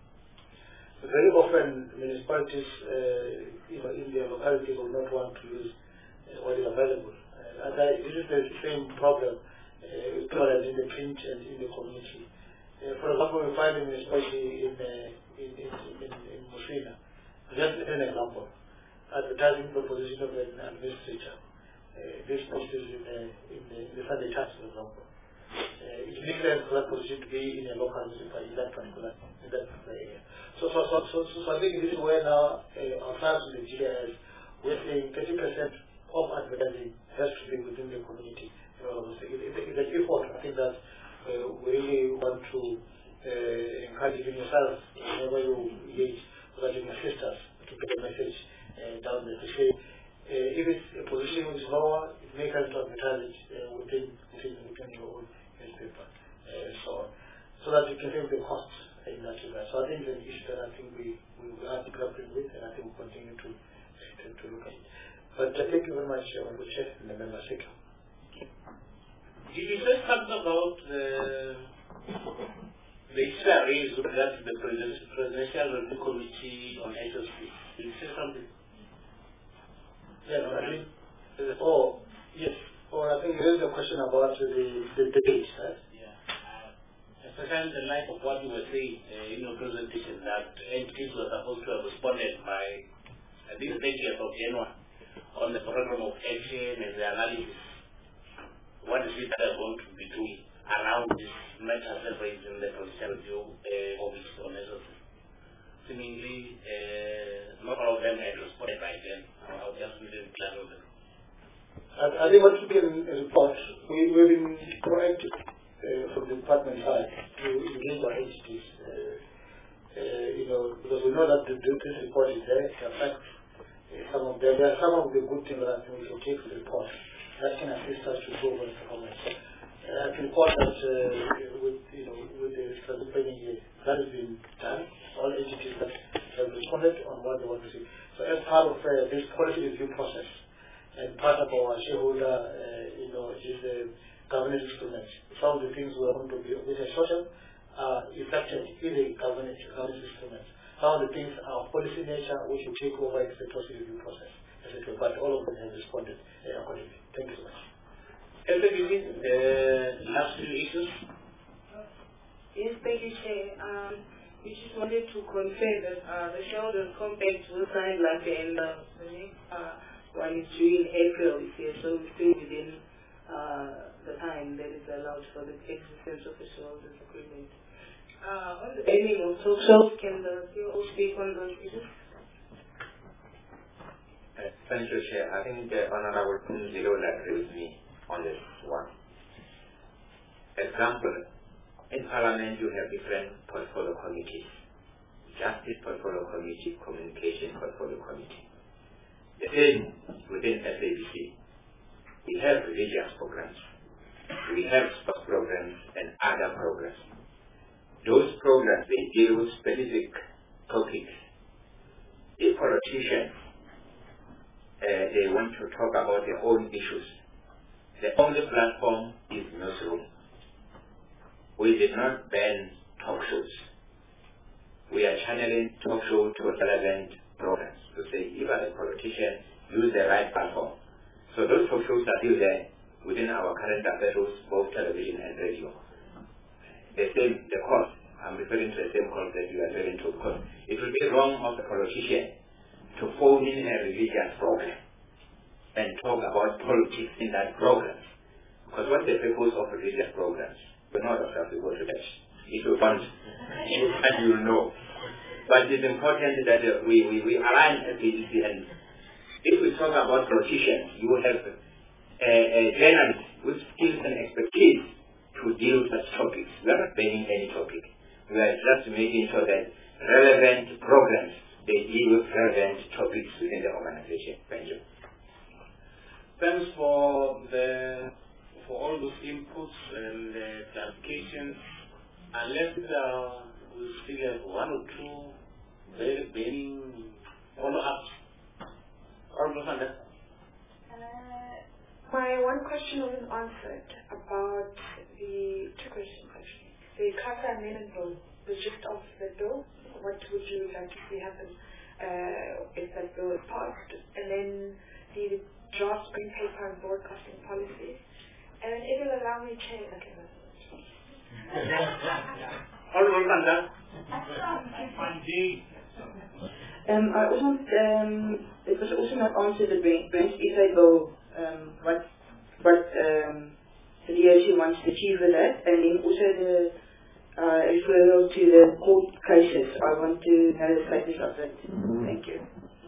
very often municipalities, uh, you know, in their localities will not want to use uh, what is available. Uh, and I, this is the same problem uh, in the print and in the community. Uh, for example, we find in especially in uh, in in in, in Musina, just an example, advertising proposition of an administrator. Uh, this post is in, uh, in, uh, in the Sunday Times, for example. Uh, it makes sense for that position to be in a local newspaper in that particular in that particular area. So so so so, so, so I think this is where now uh, our clients in Nigeria is we're saying thirty percent of advertising has to be within the community. You know, it's, it's, it's an effort. I think that. Uh, we really want to uh, encourage even yourself whenever you engage so that you can assist us to get the message uh, down there to say uh, if it's a position which is lower, it makes sense to advertise it uh, within, within, within your own newspaper uh, so on, so that you can save the costs in that regard. So I think it's an issue that I think we, we are grappling with, and I think we'll continue to, to, to look at it. But uh, thank you very much, Honorable Chair and the member secretary. Did you say something about uh, the issue I raised with regard to the Presidential Review Committee on H S C? Did you say something? Yeah, no, I mean, uh, oh, yes. Or oh, I think there is a question about the, the debate, right? Yeah. Uh, especially in the light of what you were saying uh, in your presentation, that entities were supposed to have responded by uh, this thirtieth of January on the program of action and the analysis. What is it that are going to be doing around this matter raised in the Presidential Review uh, Office on S O C? Seemingly, uh, not all of them had responded by then. I'll just read it clear of them. I think what you can report, we, we've been proactive uh, from the department side to engage our entities. Uh, uh, you know, because we know that the this report is there, it affects uh, some of them. There are some of the good things that we can take from the report that can assist us to grow our performance. Uh, I can report that uh, with, you know, with the strategic year, that has been done. All entities that have responded on what they want to see. So as part of uh, this policy review process, and part of our shareholder, uh, you know, is the governance instruments. Some of the things we are going to be, which are social, are uh, effective in the governance, governance instruments. Some of the things are policy nature, which will take over the policy review process, et cetera. But all of them have responded uh, accordingly. Thank you so much. S A B C, uh, last few issues. Yes, thank you, Chair. Um, we just wanted to confirm that uh, the shareholders' compact will sign like the end of the next uh, one is due in April this year, so we're still within uh, the time that is allowed for the existence of the shareholders' agreement. Uh, on the banning of talk shows, can the C E O speak on those issues? Uh, thank you, Chair. I think the Honorable Zero will agree with me on this one. Example, in Parliament you have different portfolio committees. Justice Portfolio Committee, Communication Portfolio Committee. The same within S A B C. We have religious programs. We have sports programs and other programs. Those programs, they deal with specific topics. If politicians, uh, they want to talk about their own issues, the only platform is newsroom. We did not ban talk shows. We are channeling talk show to relevant programs to say, if as a politician, use the right platform. So those talk shows are still there within our current affairs, both television and radio. The same, the cost, I'm referring to the same cost that you are referring to, because it will be wrong of the politician to phone in a religious program and talk about politics in that program. Because what's the purpose of religious programs? We're not ourselves to go to church. If you want, and you will know. But it's important that uh, we, we, we align S A B C, and if we talk about politicians, you will have a, a journalist with skills and expertise to deal with such topics. We are not banning any topic. We are just making sure that relevant programs, they deal with relevant topics within the organization. Thank you. Thanks for the for all those inputs and uh, clarifications. Unless uh, we still have one or two very burning follow-ups. Honorable Sandra. Uh, my one question wasn't answered about the two questions actually. The CASA amendment bill, the gist of the bill. What would you like to see happen uh, if that bill is passed? And then the draft green paper and broadcasting policies. And then it will allow me to okay. Honorable Sandra. Um, I also want, um, it was also not answered the Branch E S A bill, um, what, what um, the D O C wants to achieve with that, and then also the uh, referral to the court cases. I want to know the status of that. Thank you.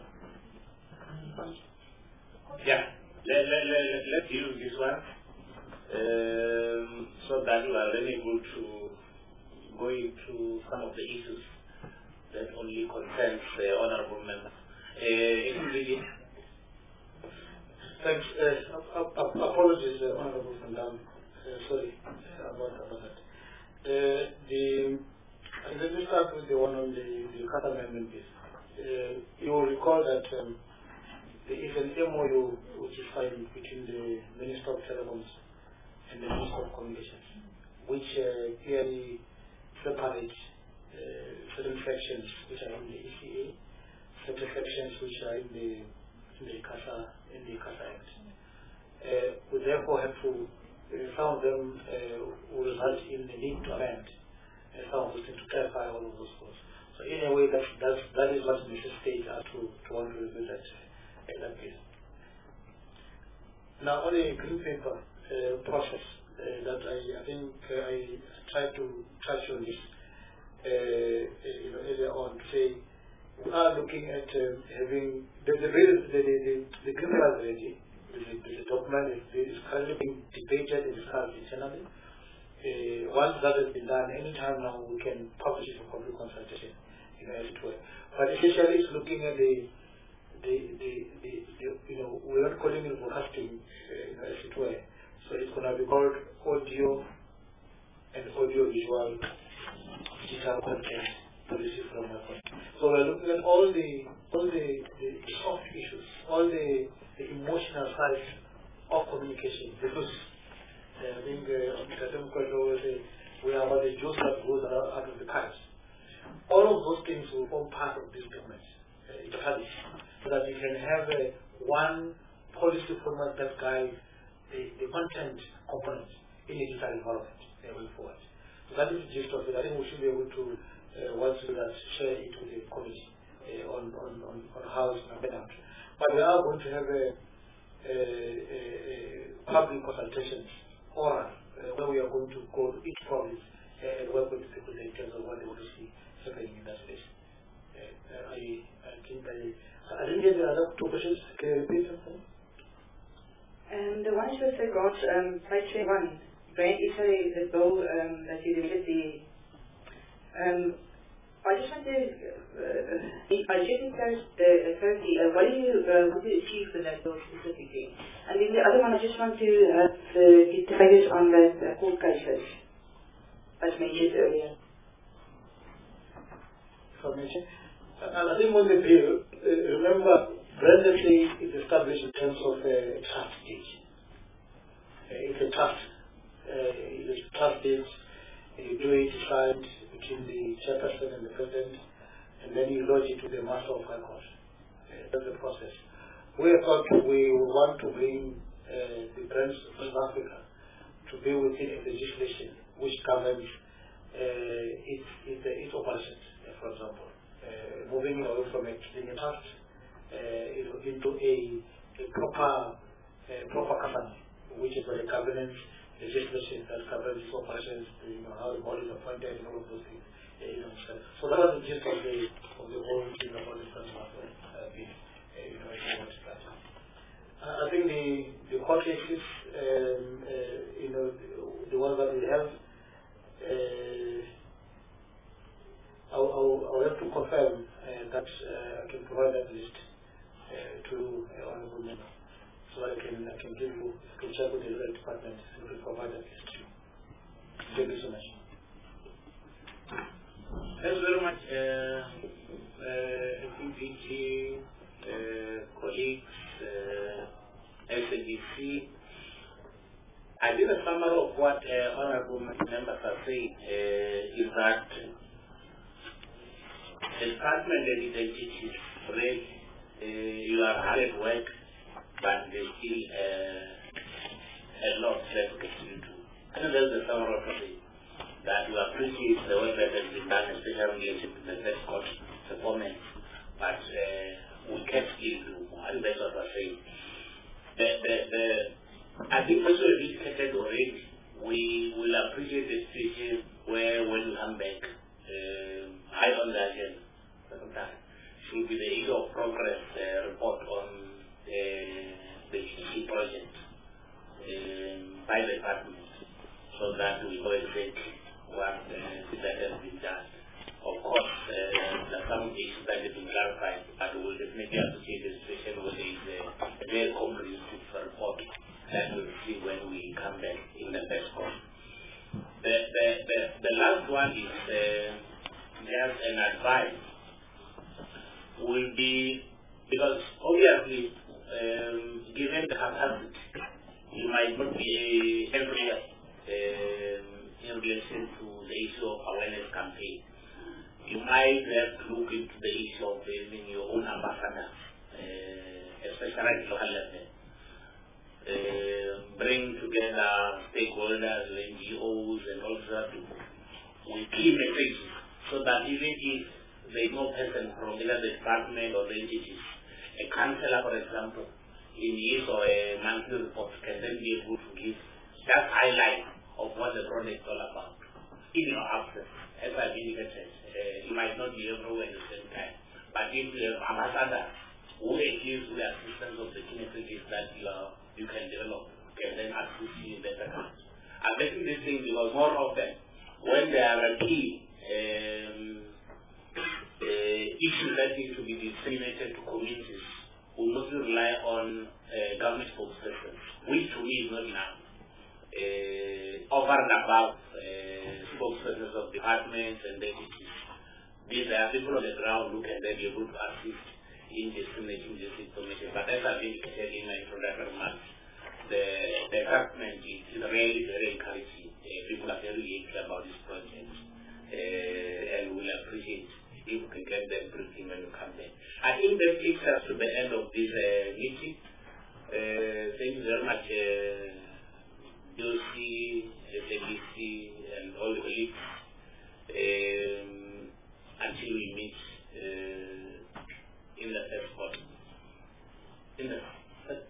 Yeah, let, let, let, let's deal with this one um, so that we are then able to go into some of the issues that only concerns the honorable member. Uh, Thanks. Uh, apologies, uh, Honorable Sandam. Uh, sorry about, about that. Uh, the, and let me start with the one on the, the CASA amendment piece. Uh, you will recall that um, there is an M O U which is signed between the Minister of Telecoms and the Minister of Communications, which uh, clearly separates uh, certain sections which are in the E C A, certain sections which are in the in the CASA in the CASA Act. Uh, we therefore have to uh, some of them uh, will result in the need to amend, and some of us need to clarify all of those things. So in a way, that that's, that is what necessitates us to to want to review that uh, that piece. Now on the green paper uh, process uh, that I I think uh, I tried to touch on this uh, you know earlier on to say. We are looking at uh, having the the the the, the, the criminal already. The, the, the document is, is currently being debated and discussed internally. Uh, once that has been done, anytime now we can publish it for public consultation, you know, as it were. But essentially, it's looking at the, the, the, the, the you know, we're not calling it broadcasting, uh, you know, as it were. So it's going to be called audio and audio-visual digital content policy framework. So we're looking at all the all the, the soft issues, all the, the emotional side of communication, because uh, I think uh, we are about the juice that goes out of the carrot. All of those things will form part of this document, uh, so that you can have uh, one policy framework that guides the, the content components in a digital environment going forward. So that is the gist of it. I think we should be able to, uh, once we that, share it with the committee uh, on, on, on, on how it's going to be done. But we are going to have a, a, a, a public consultations oral uh, where we are going to go to each province uh, and work with the people in terms of what they want to see happening in that space. Uh, I, I think I, I didn't get the other two questions. Can you repeat something? Um, the one is with regards um, page twenty-one. Grant is the bill um, that you did the. Um, I just want to. Uh, I just think that the authority. Uh, what do you uh, want to achieve with that bill specifically? And then the other one, I just want to have the, get the figures on the uh, court cases, as mentioned earlier. Information. And I think when the bill, uh, remember, Brandon is established in terms of a uh, trust deed. Uh, it's a trust. Uh, it's a trust deed. You do it signed between the chairperson and the president, and then you lodge it to the master of high court. Uh, that's the process. We have thought we want to bring uh, the branch of South Africa to be within a legislation which governs uh, its, its, its operations, uh, for example. Uh, moving away from a being a trust uh, into a, a proper uh, proper company, which is a governance legislation that covers its operations, you know, how the body is appointed and all of those things. Uh, you know, so, so that was the gist of the of the whole thing about the first one, uh, the, uh, you know, uh, I think the the court cases, um, uh, you know, the, the ones that we have. Uh, I'll, I'll, I'll have to confirm uh, that uh, I can provide that list uh, to uh, honorable member, so I can I can give you, I can check with the relevant department and we can provide that list to you. Thank you so much. Thanks very much, uh, uh, F P P G, uh, colleagues, uh, S A D C. I did a summary of what uh, honorable members are saying uh, is that the department and its entities read uh, you are hard at work, but there's still uh, a lot left to continue to. I know there's a summary of it that you appreciate the work that has been done, especially in relation to the best court performance, but uh, we can still do more. I think that's what we're saying. The, the, the, I think also indicated already, we will appreciate the situation where when we come back, uh, high on the agenda should be the issue of progress uh, report on uh, the E C project um, by the department, so that we know exactly what uh, that has been done. Of course, uh, there are some issues that have been clarified, but we will definitely appreciate the situation where there is a, a very comprehensive report that we will see when we come back in the best course. The, the, the, the last one is uh, just an advice. Will be, because obviously, um, given the capacity, you might not be everywhere um, in relation to the issue of awareness campaign. You might have to look into the issue of having your own ambassador, uh, especially at the local level. Uh, bring together stakeholders, N G Os, and all that with key messages, so that even if there is no person from either the department or the entities, a councillor, for example, in his or a monthly report can then be able to give just highlight of what the project is all about in your absence. As I've indicated, uh, you might not be everywhere at the same time, but if you have ambassadors who engage with the assistance of the key messages that you, are, you can develop, can then assist you in better terms. addressing these things because more often when there are key um, uh, issues that need to be disseminated to communities, we mostly rely on uh, government spokespersons, which to me is not enough. Uh, over and above uh, spokespersons of departments and entities, these are people on the ground who can then be able to assist in disseminating this information. But as I've indicated in my introductory remarks, the, the government is really very encouraging. Uh, people are very eager about this project uh, and will appreciate if we can get them briefing when we come there. I think that takes us to the end of this uh, meeting. Uh, thank you very much, uh, D O C, S A B C, and all the colleagues. Um, until we meet uh, in the third spot. In the third?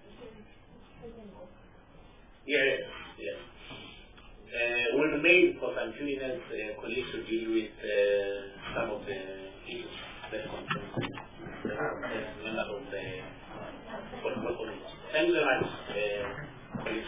Yes, yes. Uh, we'll remain for some few minutes, uh, colleagues to deal with uh, some of the issues that concern the members of the political committee. Thank you very much, uh, colleagues.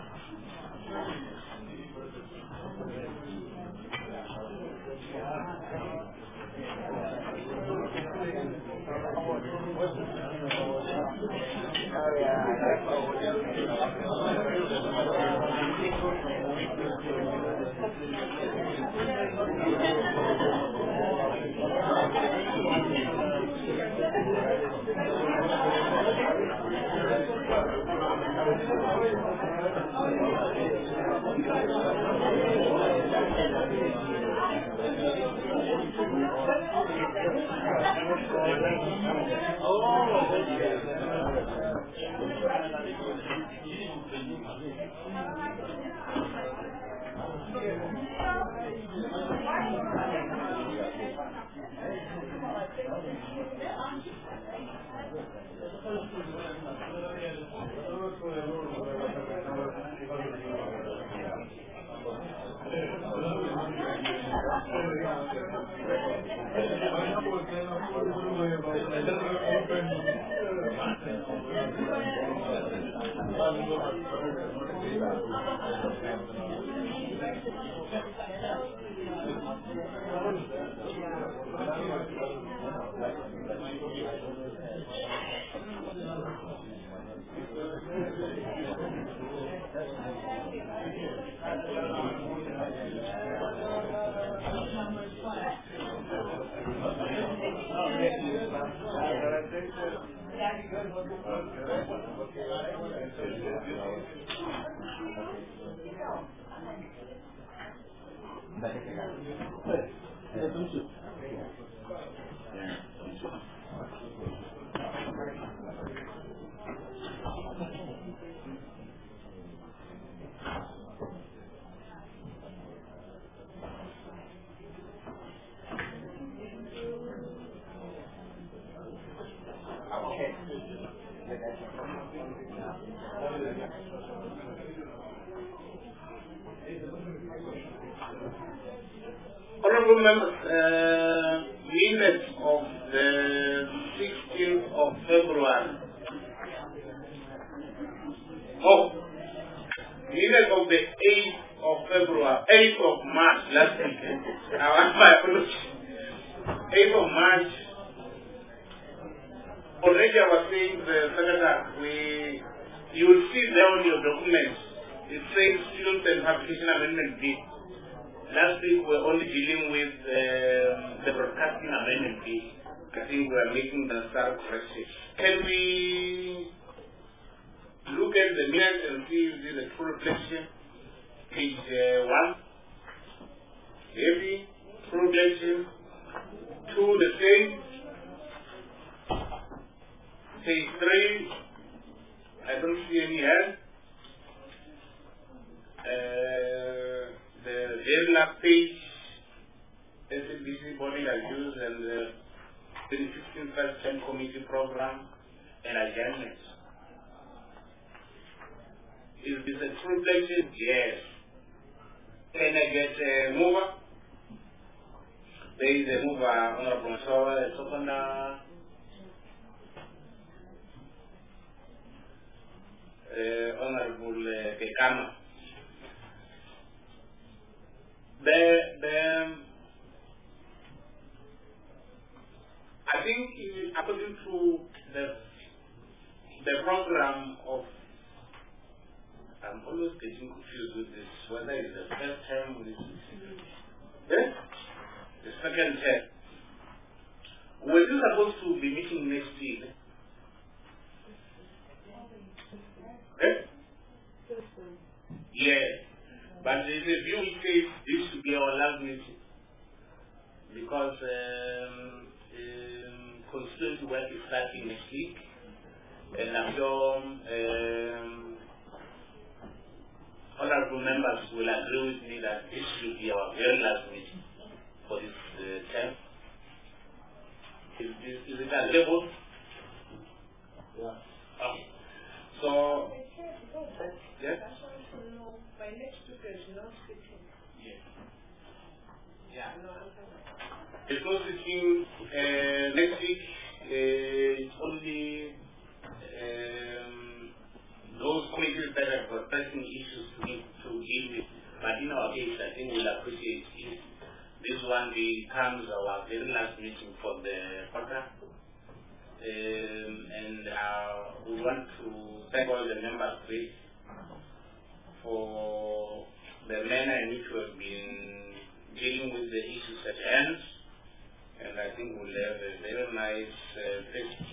Honorable members, uh, minutes of the sixteenth of February. Oh, minutes of the eighth of February, eighth of March last week. I want my apology. eighth of March. Already I was saying to the secretary, we, you will see there on your documents, it says Student and Publication Amendment Bill. Last week we were only dealing with uh, the Broadcasting Amendment Bill. I think we are making the start correction. Can we look at the minutes and see if this is a true reflection? Page uh, one. Heavy, true reflection. Two, the same. Page three. I don't see any hand. Uh, the very last page, S A B C body reviews and the twenty fifteen first ten committee program and adjournment. Is this a true reflection? Yes. Can I get a mover? There is a mover, Honorable Masawa, a seconder. Uh, Honorable uh, Kekama. the, the, I think according to the, the program of, I'm always getting confused with this, whether it's the first term or it's eh? the second term. We're still supposed to be meeting next week. Eh? Yeah, but there's a view which says this should be our last meeting because um, um, constituency work is starting next week, and I'm sure um, honorable members will agree with me that this should be our very last meeting for this uh, term. Is, is, is it agreeable? Yeah. Okay. So, yeah? By next week there's no sitting. Yeah. Yeah. There's no sitting uh, next week. Uh, it's only um, those committees that have got pressing issues to, to deal with. But in our case, I think we'll appreciate if this one becomes our very last meeting for the quarter. Um, and uh, we want to thank all the members please for the manner in which we have been dealing with the issues at hand. And I think we'll have a very nice uh, fest.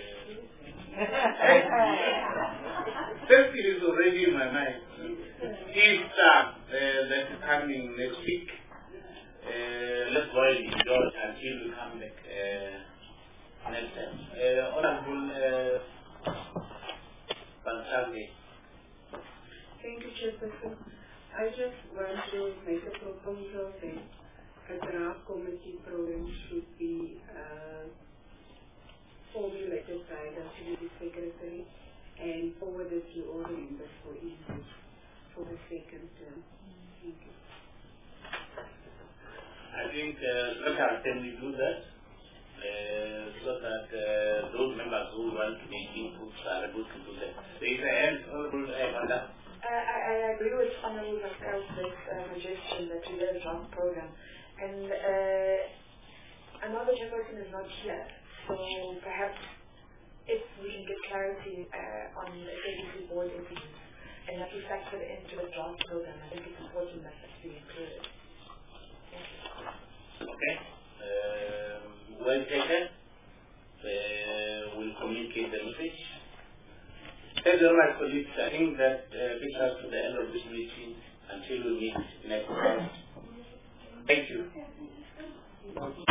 Festival is already in my mind. Easter uh, that's coming next week. Uh, let's go and enjoy it until we come back uh, next time. Uh, Honorable uh, Bansalge. Thank you, Chairperson. I just want to make a proposal that a draft committee program should be uh, formulated by the committee secretary and forwarded to all the members for input for the second term. Thank you. I think uh, can we do that uh, so that uh, those members who want to make inputs are able to do that. There is a hand, Honorable Amanda. Uh, I, I agree with Honorable Pascal's uh, suggestion that we have a draft program. And uh, another chairperson is not here, so perhaps if we can get clarity uh, on the S A B C board issues and that we factor into the draft program, I think it's important that that be included. Okay. Uh, well taken. Uh, we'll communicate the message. Thank you, my colleagues. I think that uh, brings us to the end of this meeting until we meet next time. Thank you.